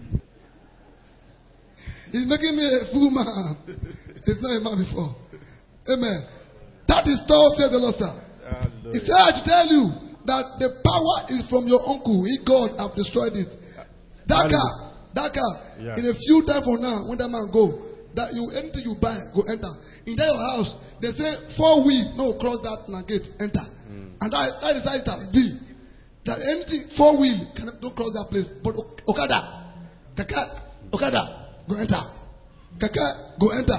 Speaker 1: He's making me a fool man. He's not a man before. Amen. That is all said the Lord, sir. He said, I should tell you that the power is from your uncle. He, God, have destroyed it. That car, that car,
Speaker 10: Yeah.
Speaker 1: in a few time from now, when that man go, that you anything you buy, go enter. In that your house, they say four wheel, no, cross that na gate, enter.
Speaker 10: Mm.
Speaker 1: And that, that is how it has been. That anything four wheel cannot don't cross that place. But Ok- Okada, Kaka, Okada, go enter. Kaka, go enter.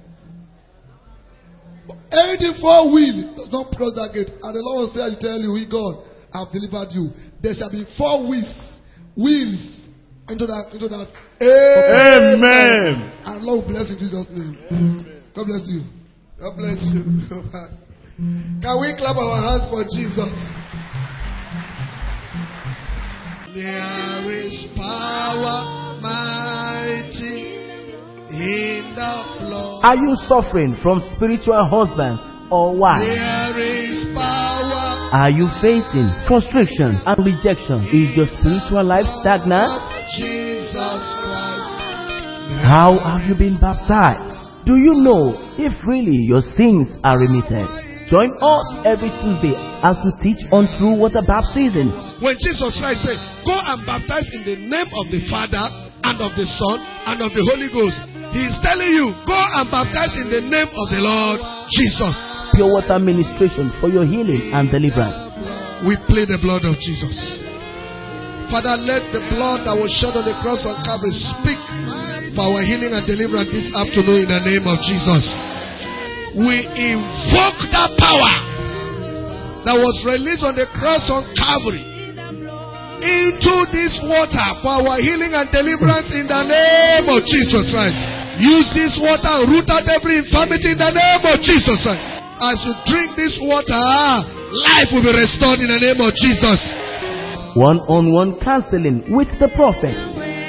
Speaker 1: But anything four wheel does not cross that gate. And the Lord will say, I tell you, we God have delivered you. There shall be four wheels, wheels into that, into that.
Speaker 10: Amen.
Speaker 1: And Lord bless you in Jesus' name.
Speaker 10: Amen.
Speaker 1: God bless you. God bless you. Can we clap our hands for Jesus? There is power mighty in the floor.
Speaker 12: Are you suffering from spiritual husband or wife?
Speaker 1: There is power.
Speaker 12: Are you facing frustration and rejection? Is your spiritual life stagnant?
Speaker 1: Jesus Christ.
Speaker 12: How have you been baptized? Do you know if really your sins are remitted? Join us every Tuesday as we teach on true water baptism.
Speaker 1: When Jesus Christ said, go and baptize in the name of the Father and of the Son and of the Holy Ghost, He is telling you, go and baptize in the name of the Lord Jesus.
Speaker 12: Pure water ministration for your healing and deliverance.
Speaker 1: We plead the blood of Jesus. Father, let the blood that was shed on the cross on Calvary speak for our healing and deliverance this afternoon in the name of Jesus. We invoke that power that was released on the cross on Calvary into this water for our healing and deliverance in the name of Jesus Christ. Use this water and root out every infirmity in the name of Jesus Christ. As you drink this water, life will be restored in the name of Jesus.
Speaker 12: One-on-one counseling with the prophet.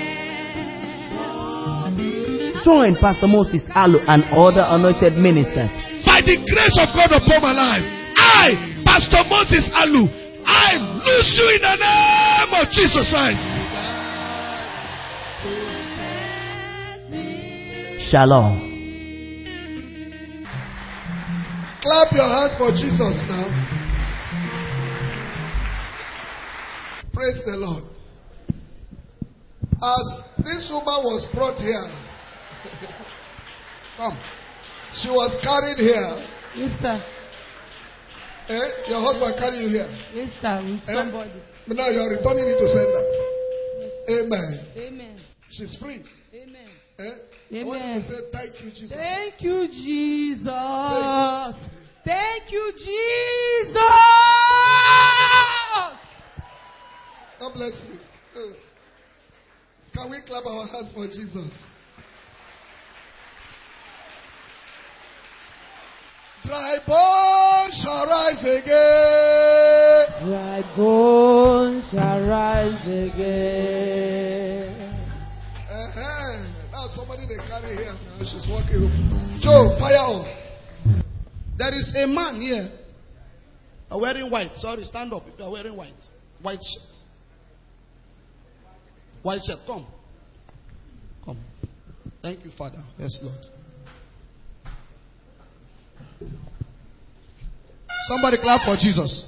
Speaker 12: Join Pastor Moses Alu and other anointed ministers.
Speaker 1: By the grace of God upon my life, I, Pastor Moses Alu, I loose you in the name of Jesus Christ.
Speaker 12: Shalom.
Speaker 1: Clap your hands for Jesus now. Praise the Lord. As this woman was brought here, come, she was carried here.
Speaker 2: Yes, sir.
Speaker 1: Eh? Your husband carried you here.
Speaker 2: Yes, sir. With
Speaker 1: Eh?
Speaker 2: somebody.
Speaker 1: But now you are returning it to sender.
Speaker 2: Yes.
Speaker 1: Amen.
Speaker 2: Amen.
Speaker 1: She's free.
Speaker 2: Amen.
Speaker 1: Eh? I want you
Speaker 2: Amen.
Speaker 1: to say thank you, Jesus.
Speaker 2: Thank you, Jesus. Thank you, Jesus.
Speaker 1: God bless you. Uh, Can we clap our hands for Jesus? Dry bones shall rise again.
Speaker 2: Dry bones shall rise again.
Speaker 1: Uh-huh. Now somebody they carry here now. She's walking. Joe, fire on.
Speaker 13: There is a man here uh, wearing white. Sorry, stand up if you are wearing white. White shirt. White shirt, come. Come. Thank you, Father. Yes, Lord. Somebody clap for Jesus.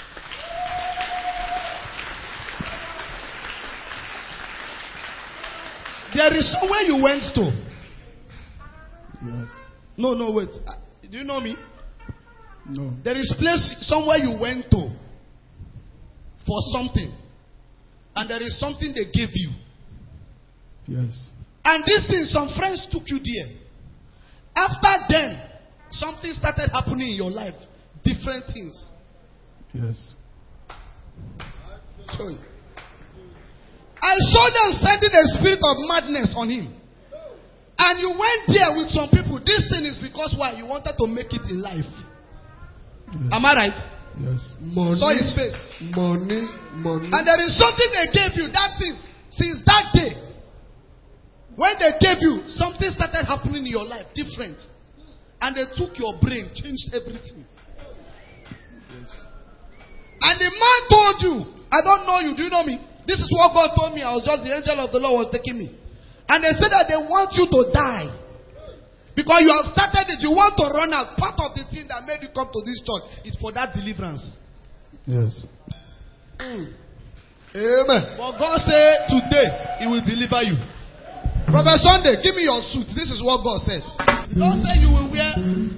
Speaker 13: There is somewhere you went to.
Speaker 7: Yes.
Speaker 13: No, no, wait. Uh, do you know me?
Speaker 7: No.
Speaker 13: There is place somewhere you went to for something. And there is something they gave you.
Speaker 7: Yes.
Speaker 13: And this thing, some friends took you there. After then, something started happening in your life. Different things.
Speaker 7: Yes.
Speaker 13: Sorry. I saw them sending a spirit of madness on him. And you went there with some people. This thing is because why? You wanted to make it in life.
Speaker 7: Yes.
Speaker 13: Am I right?
Speaker 7: Yes.
Speaker 1: Money,
Speaker 13: Saw his face.
Speaker 1: money, money.
Speaker 13: And there is something they gave you. That thing, since that day, when they gave you, something started happening in your life, different. And they took your brain, changed everything.
Speaker 7: Yes.
Speaker 13: And the man told you, I don't know you, do you know me? This is what God told me. I was just, the angel of the Lord was taking me. And they said that they want you to die. Because you have started it, you want to run out. Part of the thing that made you come to this church is for that deliverance.
Speaker 7: Yes.
Speaker 13: Mm.
Speaker 1: Amen.
Speaker 13: But God said today, He will deliver you. Prophet Sunday, give me your suit. This is what God said. God said you will wear,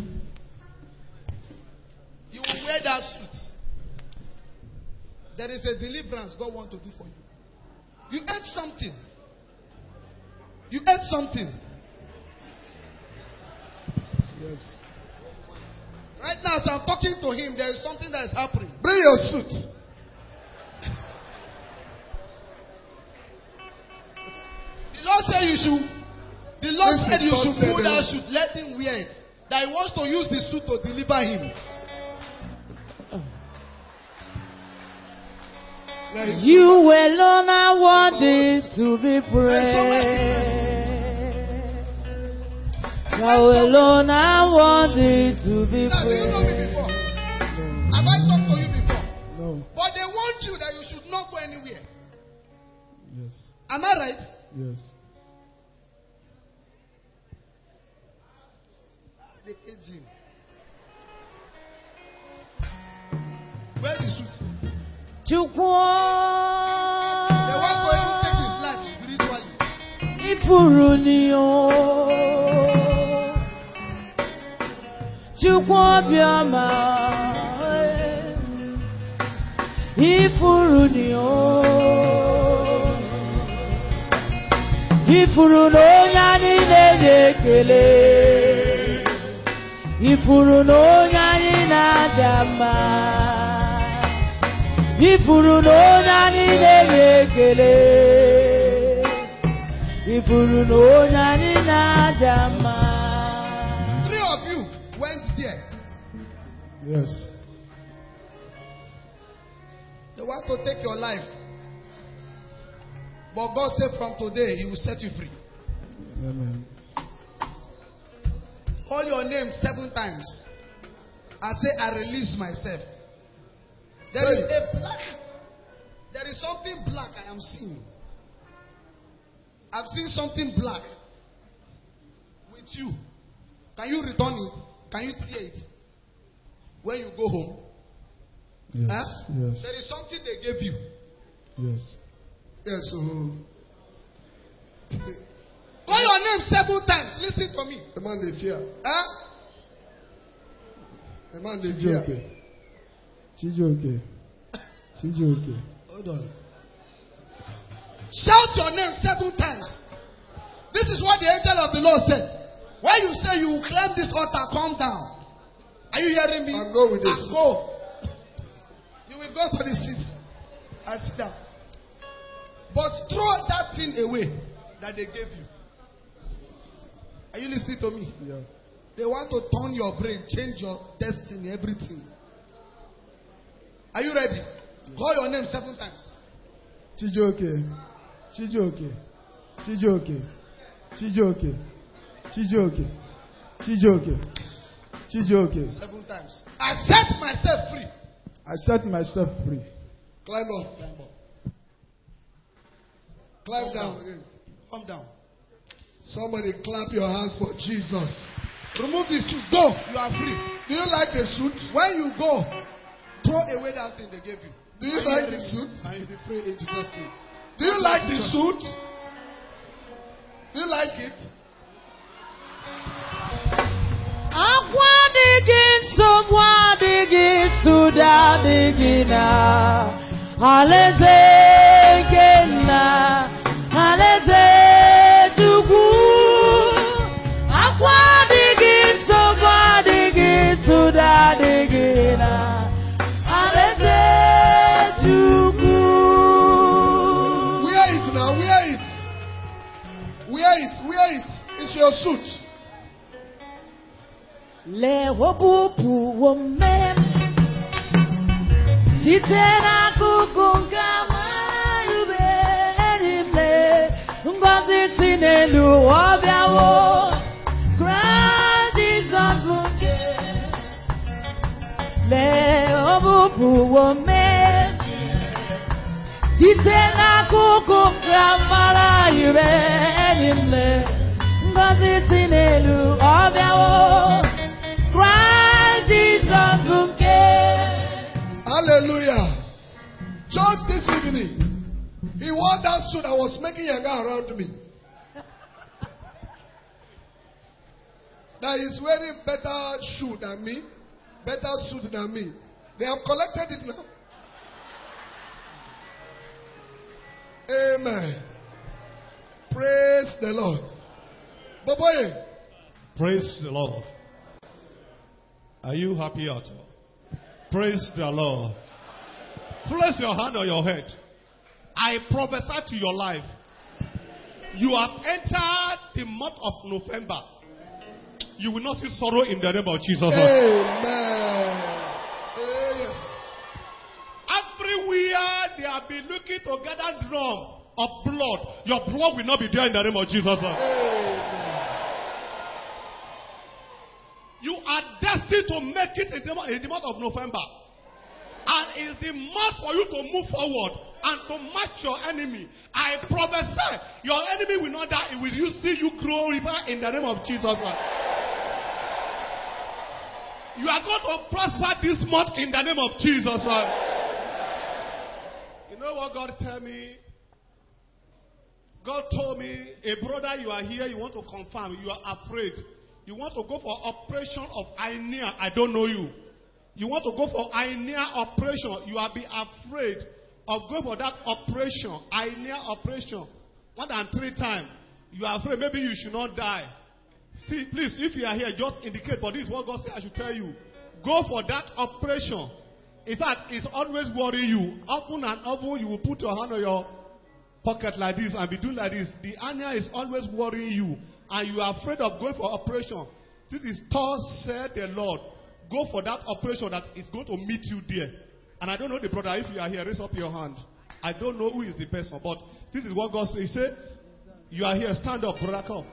Speaker 13: you will wear that suit. There is a deliverance God wants to do for you. You ate something. You ate something.
Speaker 7: Yes.
Speaker 13: Right now, as I'm talking to him, there is something that is happening.
Speaker 1: Bring your suit.
Speaker 13: The Lord said you should. The Lord
Speaker 1: Yes,
Speaker 13: said you
Speaker 1: God
Speaker 13: should
Speaker 1: said
Speaker 13: pull
Speaker 1: the
Speaker 13: that
Speaker 1: Lord.
Speaker 13: suit. Let him wear it. That he wants to use the suit to deliver him.
Speaker 1: There is
Speaker 2: You alone are worthy to be praised. You alone are worthy to be
Speaker 13: Sir, do you know me
Speaker 2: praised.
Speaker 13: before? Have I talked to you before?
Speaker 7: No.
Speaker 13: But they want you that you should not go anywhere.
Speaker 7: Yes.
Speaker 13: Am I right?
Speaker 7: Yes.
Speaker 13: They paid him. Where the suit?
Speaker 2: Chukwu.
Speaker 13: They want to even take his life spiritually.
Speaker 2: Ifuru ni o. Chukwu obiọma. Ifuru ni o. Ifuru n'onye anyị na-ekele. Ifuru n'onye anyị na-aja mma. Ifuru n'onye anyị na-ekele. Ifuru n'onye anyị na-aja mma.
Speaker 13: Three of you went there.
Speaker 7: Yes.
Speaker 13: They want to take your life. But God said from today, He will set you free.
Speaker 7: Amen.
Speaker 13: Call your name seven times. I say, I release myself. There is a black. There is something black I am seeing. I've seen something black with you. Can you return it? Can you tear it? When you go home?
Speaker 7: Yes.
Speaker 13: Huh?
Speaker 7: Yes.
Speaker 13: There is something they gave you.
Speaker 7: Yes.
Speaker 1: Yes, so
Speaker 13: Call your name seven times. Listen to me.
Speaker 1: the man they fear.
Speaker 13: Huh?
Speaker 1: The man they fear.
Speaker 7: Chijoke. Chijoke. Chijoke.
Speaker 13: Hold on. Shout your name seven times. This is what the angel of the Lord said. When you say you will climb this altar, come down. Are you hearing me?
Speaker 1: I'll go with this.
Speaker 13: And go. You will go to the seat and sit down. But throw that thing away that they gave you. Are you listening to me?
Speaker 7: Yeah.
Speaker 13: They want to turn your brain, change your destiny, everything. Are you ready? Call your name seven times.
Speaker 7: Chijoke. Chijoke. Chijoke. Chijoke. Chijoke. Chijoke. Chijoke.
Speaker 13: Seven times. I set myself free.
Speaker 7: I set myself free.
Speaker 1: Climb up.
Speaker 13: Climb up.
Speaker 1: Climb
Speaker 13: Come
Speaker 1: down
Speaker 13: down.
Speaker 1: again.
Speaker 13: Come down.
Speaker 1: Somebody clap your hands for Jesus.
Speaker 13: Remove the suit. Go. You are free.
Speaker 1: Do you like the suit?
Speaker 13: When you go, throw away that thing they gave you.
Speaker 1: Do you
Speaker 13: And
Speaker 1: like
Speaker 13: you-
Speaker 1: the suit?
Speaker 13: And you'll be free in Jesus' name.
Speaker 1: Do you like the suit? Do you like it?
Speaker 2: Akwa adịghị nsogbu adịghị nsụda adịghị na alaeze nke nna alaeze Chukwu. Akwa adịghị nsogbu adịghị nsụda adịghị na alaeze Chukwu.
Speaker 1: Wear it now. Wear it. Wear it. Wear it. It's your suit.
Speaker 2: Lewopụpụwo mmem site n'akụkụ nke amayube erimle ngọzi si n'elu ọbịawo Kraịst Jizọs bụ nke lewopụpụwo mmem site n'akụkụ nke amayube erimle ngọzi si n'elu ọbịawo Christ Jesus bouquet.
Speaker 1: Hallelujah. Just this evening, he wore that suit that was making a guy around me. That is wearing better shoe than me, better suit than me. They have collected it now. Amen. Praise the Lord. Boboye.
Speaker 10: Praise the Lord. Are you happy at all? Praise the Lord. Place your hand on your head. I prophesy to your life. You have entered the month of November. You will not see sorrow in the name of Jesus.
Speaker 1: Amen. Eh, yes.
Speaker 10: Everywhere they have been looking to gather drum of blood, your blood will not be there in the name of Jesus. You are destined to make it in the, in the month of November. And it's the month for you to move forward and to match your enemy. I prophesy, your enemy will not die. It will you see you grow in the name of Jesus. You are going to prosper this month in the name of Jesus. You know what God tell me? God told me, a brother, you are here, you want to confirm, you are afraid. You want to go for operation of hernia. I don't know you. You want to go for hernia operation. You are be afraid of going for that operation, hernia operation, more than three times. You are afraid maybe you should not die. See, please, if you are here, just indicate. But this is what God said I should tell you. Go for that operation. In fact, it's always worrying you. Often and often you will put your hand on your pocket like this and be doing like this. The hernia is always worrying you. And you are afraid of going for operation. This is thus said the Lord. Go for that operation that is going to meet you there. And I don't know the brother. If you are here, raise up your hand. I don't know who is the person. But this is what God says. He said, you are here. Stand up, brother. Come.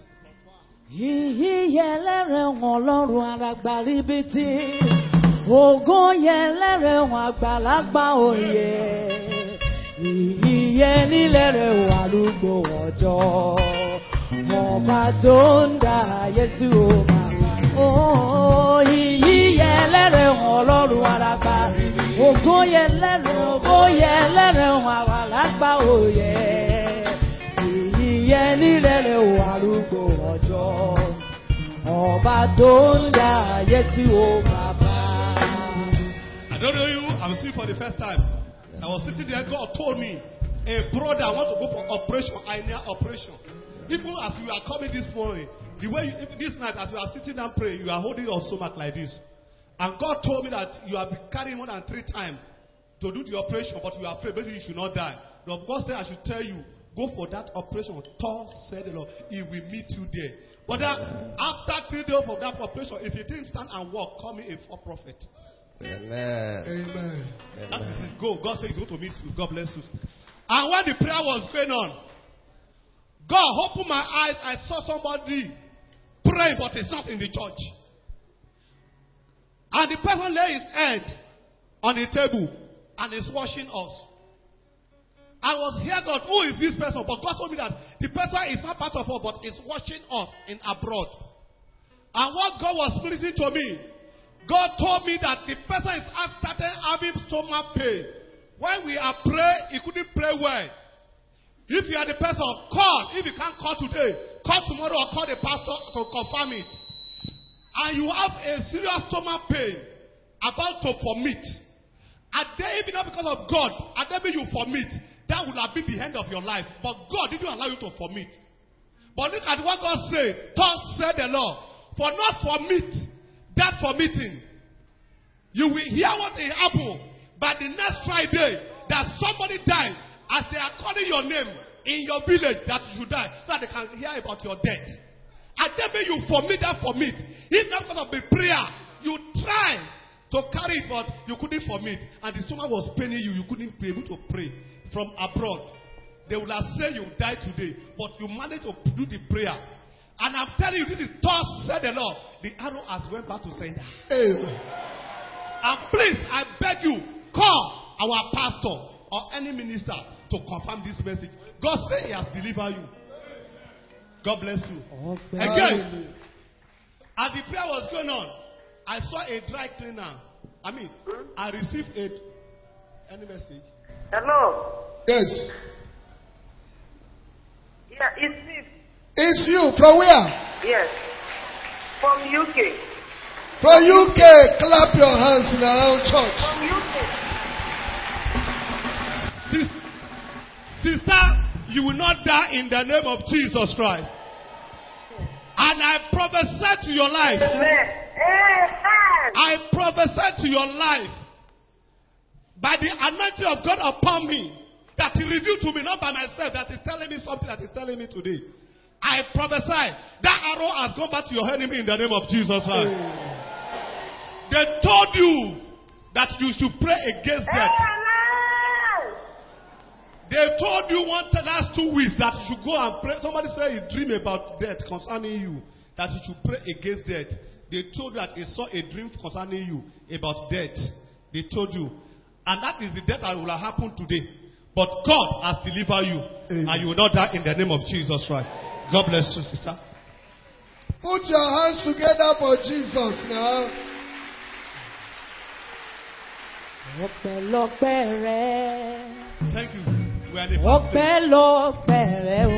Speaker 2: Ọba tó ń dá Yésù ọba. Ó yìí yẹ lẹ́rẹ̀ wọn Ọlọ́run àràgbà. Ògo yẹ lẹ́rẹ̀ ògo yẹ lẹ́rẹ̀ wọn àràgbà òye. Yìí yẹ nílẹ̀rẹ̀ wọn arúgbó ọjọ́. Ọba tó ń dá Yésù ọba.
Speaker 10: I don't know you. I'm seeing for the first time. I was sitting there. God told me, a brother want to go for operation, hernia operation. Even as you are coming this morning, the way you, this night as you are sitting and praying, you are holding your stomach like this. And God told me that you have been carrying more than three times to do the operation, but you are afraid maybe you should not die. But God said I should tell you, go for that operation. Thus said the Lord, He will meet you there. But that, after three days of that operation, if you didn't stand and walk, call me a false prophet.
Speaker 1: Amen. Amen.
Speaker 10: That is his goal. God said He's going to meet you. God bless you. And when the prayer was going on, God opened my eyes. I saw somebody praying, but it's not in the church. And the person lay his head on the table and is watching us. I was here, God, who is this person? But God told me that the person is not part of us, but is watching us in abroad. And what God was pleasing to me, God told me that the person is started having stomach pain. When we are praying, he couldn't pray well. If you are the person, call. If you can't call today, call tomorrow or call the pastor to confirm it. And you have a serious stomach pain about to vomit. And then, even not because of God, and then you vomit, that would have been the end of your life. But God didn't allow you to vomit. But look at what God said. Thus said the Lord, for not vomit, that vomiting, you will hear what will happen by the next Friday that somebody died. As they are calling your name in your village that you should die, so that they can hear about your death. And then when you vomit that vomit, if not because of the prayer, you try to carry it, but you couldn't vomit. And the stomach was paining you, you couldn't be able to pray from abroad. They would have said you died today, but you managed to do the prayer. And I'm telling you, this is thus said the Lord. The arrow has went back to sender. Amen. And please, I beg you, call our pastor or any minister to confirm this message. God said He has delivered you. God bless you. Okay. Again, as the prayer was going on, I saw a dry cleaner. I mean, I received a any message.
Speaker 14: Hello.
Speaker 1: Yes.
Speaker 14: Yeah, it's me.
Speaker 1: It's you. From where?
Speaker 14: Yes. From U K.
Speaker 1: From U K. Clap your hands in around church.
Speaker 14: From U K.
Speaker 10: Sister, you will not die in the name of Jesus Christ. And I prophesy to your life.
Speaker 14: Amen. Amen.
Speaker 10: I prophesy to your life by the anointing of God upon me that He revealed to me, not by myself, that is telling me something that is telling me today. I prophesy that arrow has gone back to your enemy in the name of Jesus Christ. They told you that you should pray against death.
Speaker 14: Amen.
Speaker 10: told you one the last two weeks that you should go and pray. Somebody said he dream about death concerning you, that you should pray against death. They told you that they saw a dream concerning you about death. They told you. And that is the death that will have happened today. But God has delivered you. Amen. And you will not die in the name of Jesus Christ. God bless you, sister.
Speaker 1: Put your hands together for Jesus now.
Speaker 2: Ọpẹ́lọpẹ́ rẹ.
Speaker 10: Thank you. We are the
Speaker 2: Ọpẹ́lọpẹ́ rẹ o.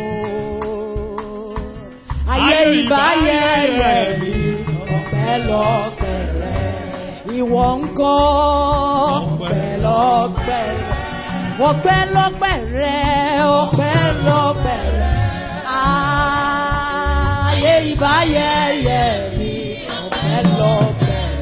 Speaker 2: Ayé ìbáyẹyẹ mi. Ọpẹ́lọpẹ́ rẹ. Ìwọ ńkọ́. Ọpẹ́lọpẹ́ rẹ. Ọpẹ́lọpẹ́ rẹ. Ọpẹ́lọpẹ́ rẹ. Ayé ìbáyẹyẹ mi. Ọpẹ́lọpẹ́.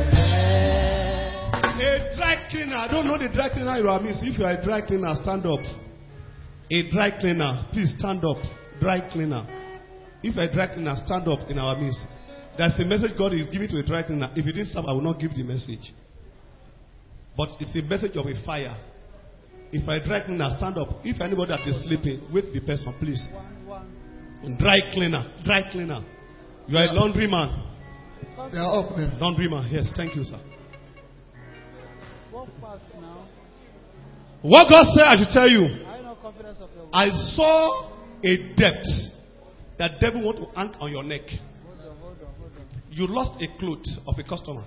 Speaker 10: I don't know the dry cleaner you are missing. If you are a dry cleaner, stand up. A dry cleaner, please stand up. Dry cleaner. If you are a dry cleaner, stand up in our midst. That's the message God is giving to a dry cleaner. If you didn't stop, I will not give the message. But it's a message of a fire. If you are a dry cleaner, stand up. If anybody that is sleeping, wake the person, please. Dry cleaner. Dry cleaner. You are a laundry man.
Speaker 1: They are up there.
Speaker 10: Laundry man. Yes, thank you, sir.
Speaker 7: Walk fast now.
Speaker 10: What God said, I should tell you.
Speaker 7: I know confidence of your
Speaker 10: I saw a debt that devil want to hang on your neck.
Speaker 7: Hold on, hold on, hold on.
Speaker 10: You lost a cloth of a customer.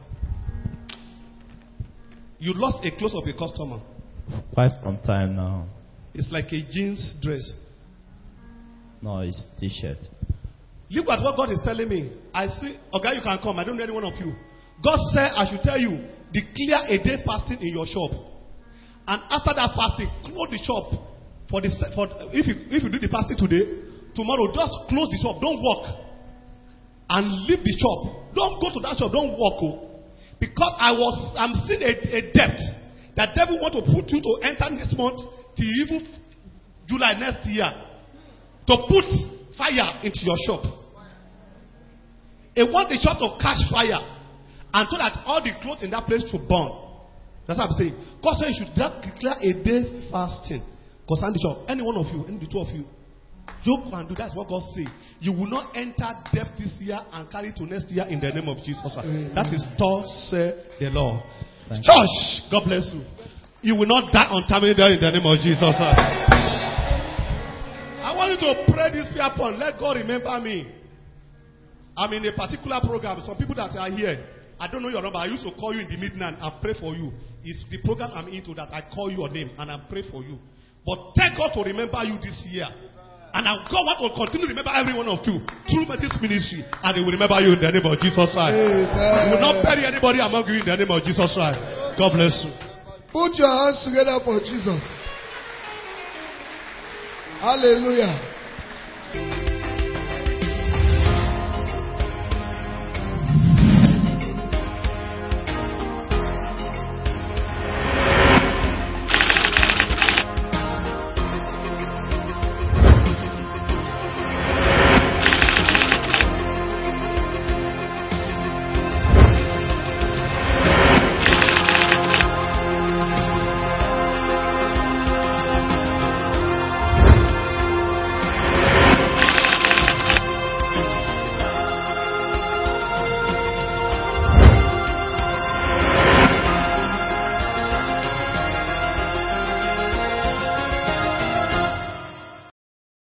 Speaker 10: You lost a cloth of a customer.
Speaker 11: Quite some time now.
Speaker 10: It's like a jeans dress.
Speaker 11: No, it's t-shirt.
Speaker 10: Look at what God is telling me. I see, okay, you can come. I don't know any one of you. God said, I should tell you, declare a day fasting in your shop. And after that fasting, close the shop. For the for if you if you do the fasting today, tomorrow just close the shop. Don't work. And leave the shop. Don't go to that shop. Don't work. Oh. Because I was I'm seeing a, a debt that devil want to put you to enter this month till even July next year. To put fire into your shop. They want the shop to catch fire. And so that all the clothes in that place to burn. That's what I'm saying. God said you should declare a day fasting. Concerning the shop. Any one of you, any the two of you. You can do. That's what God said. You will not enter death this year and carry to next year in the name of Jesus. Mm-hmm. That is thus said the Lord. Thank Church, you. God bless you. You will not die untimely in the name of Jesus. I want you to pray this prayer point. Let God remember me. I'm in a particular program. Some people that are here, I don't know your number. I used to call you in the midnight and pray for you. It's the program I'm into that I call your name and I pray for you. But thank God to remember you this year. And I God want to continue to remember every one of you through this ministry. And He will remember you in the name of Jesus Christ. He will not bury anybody among you in the name of Jesus Christ. God bless you.
Speaker 1: Put your hands together for Jesus. Hallelujah.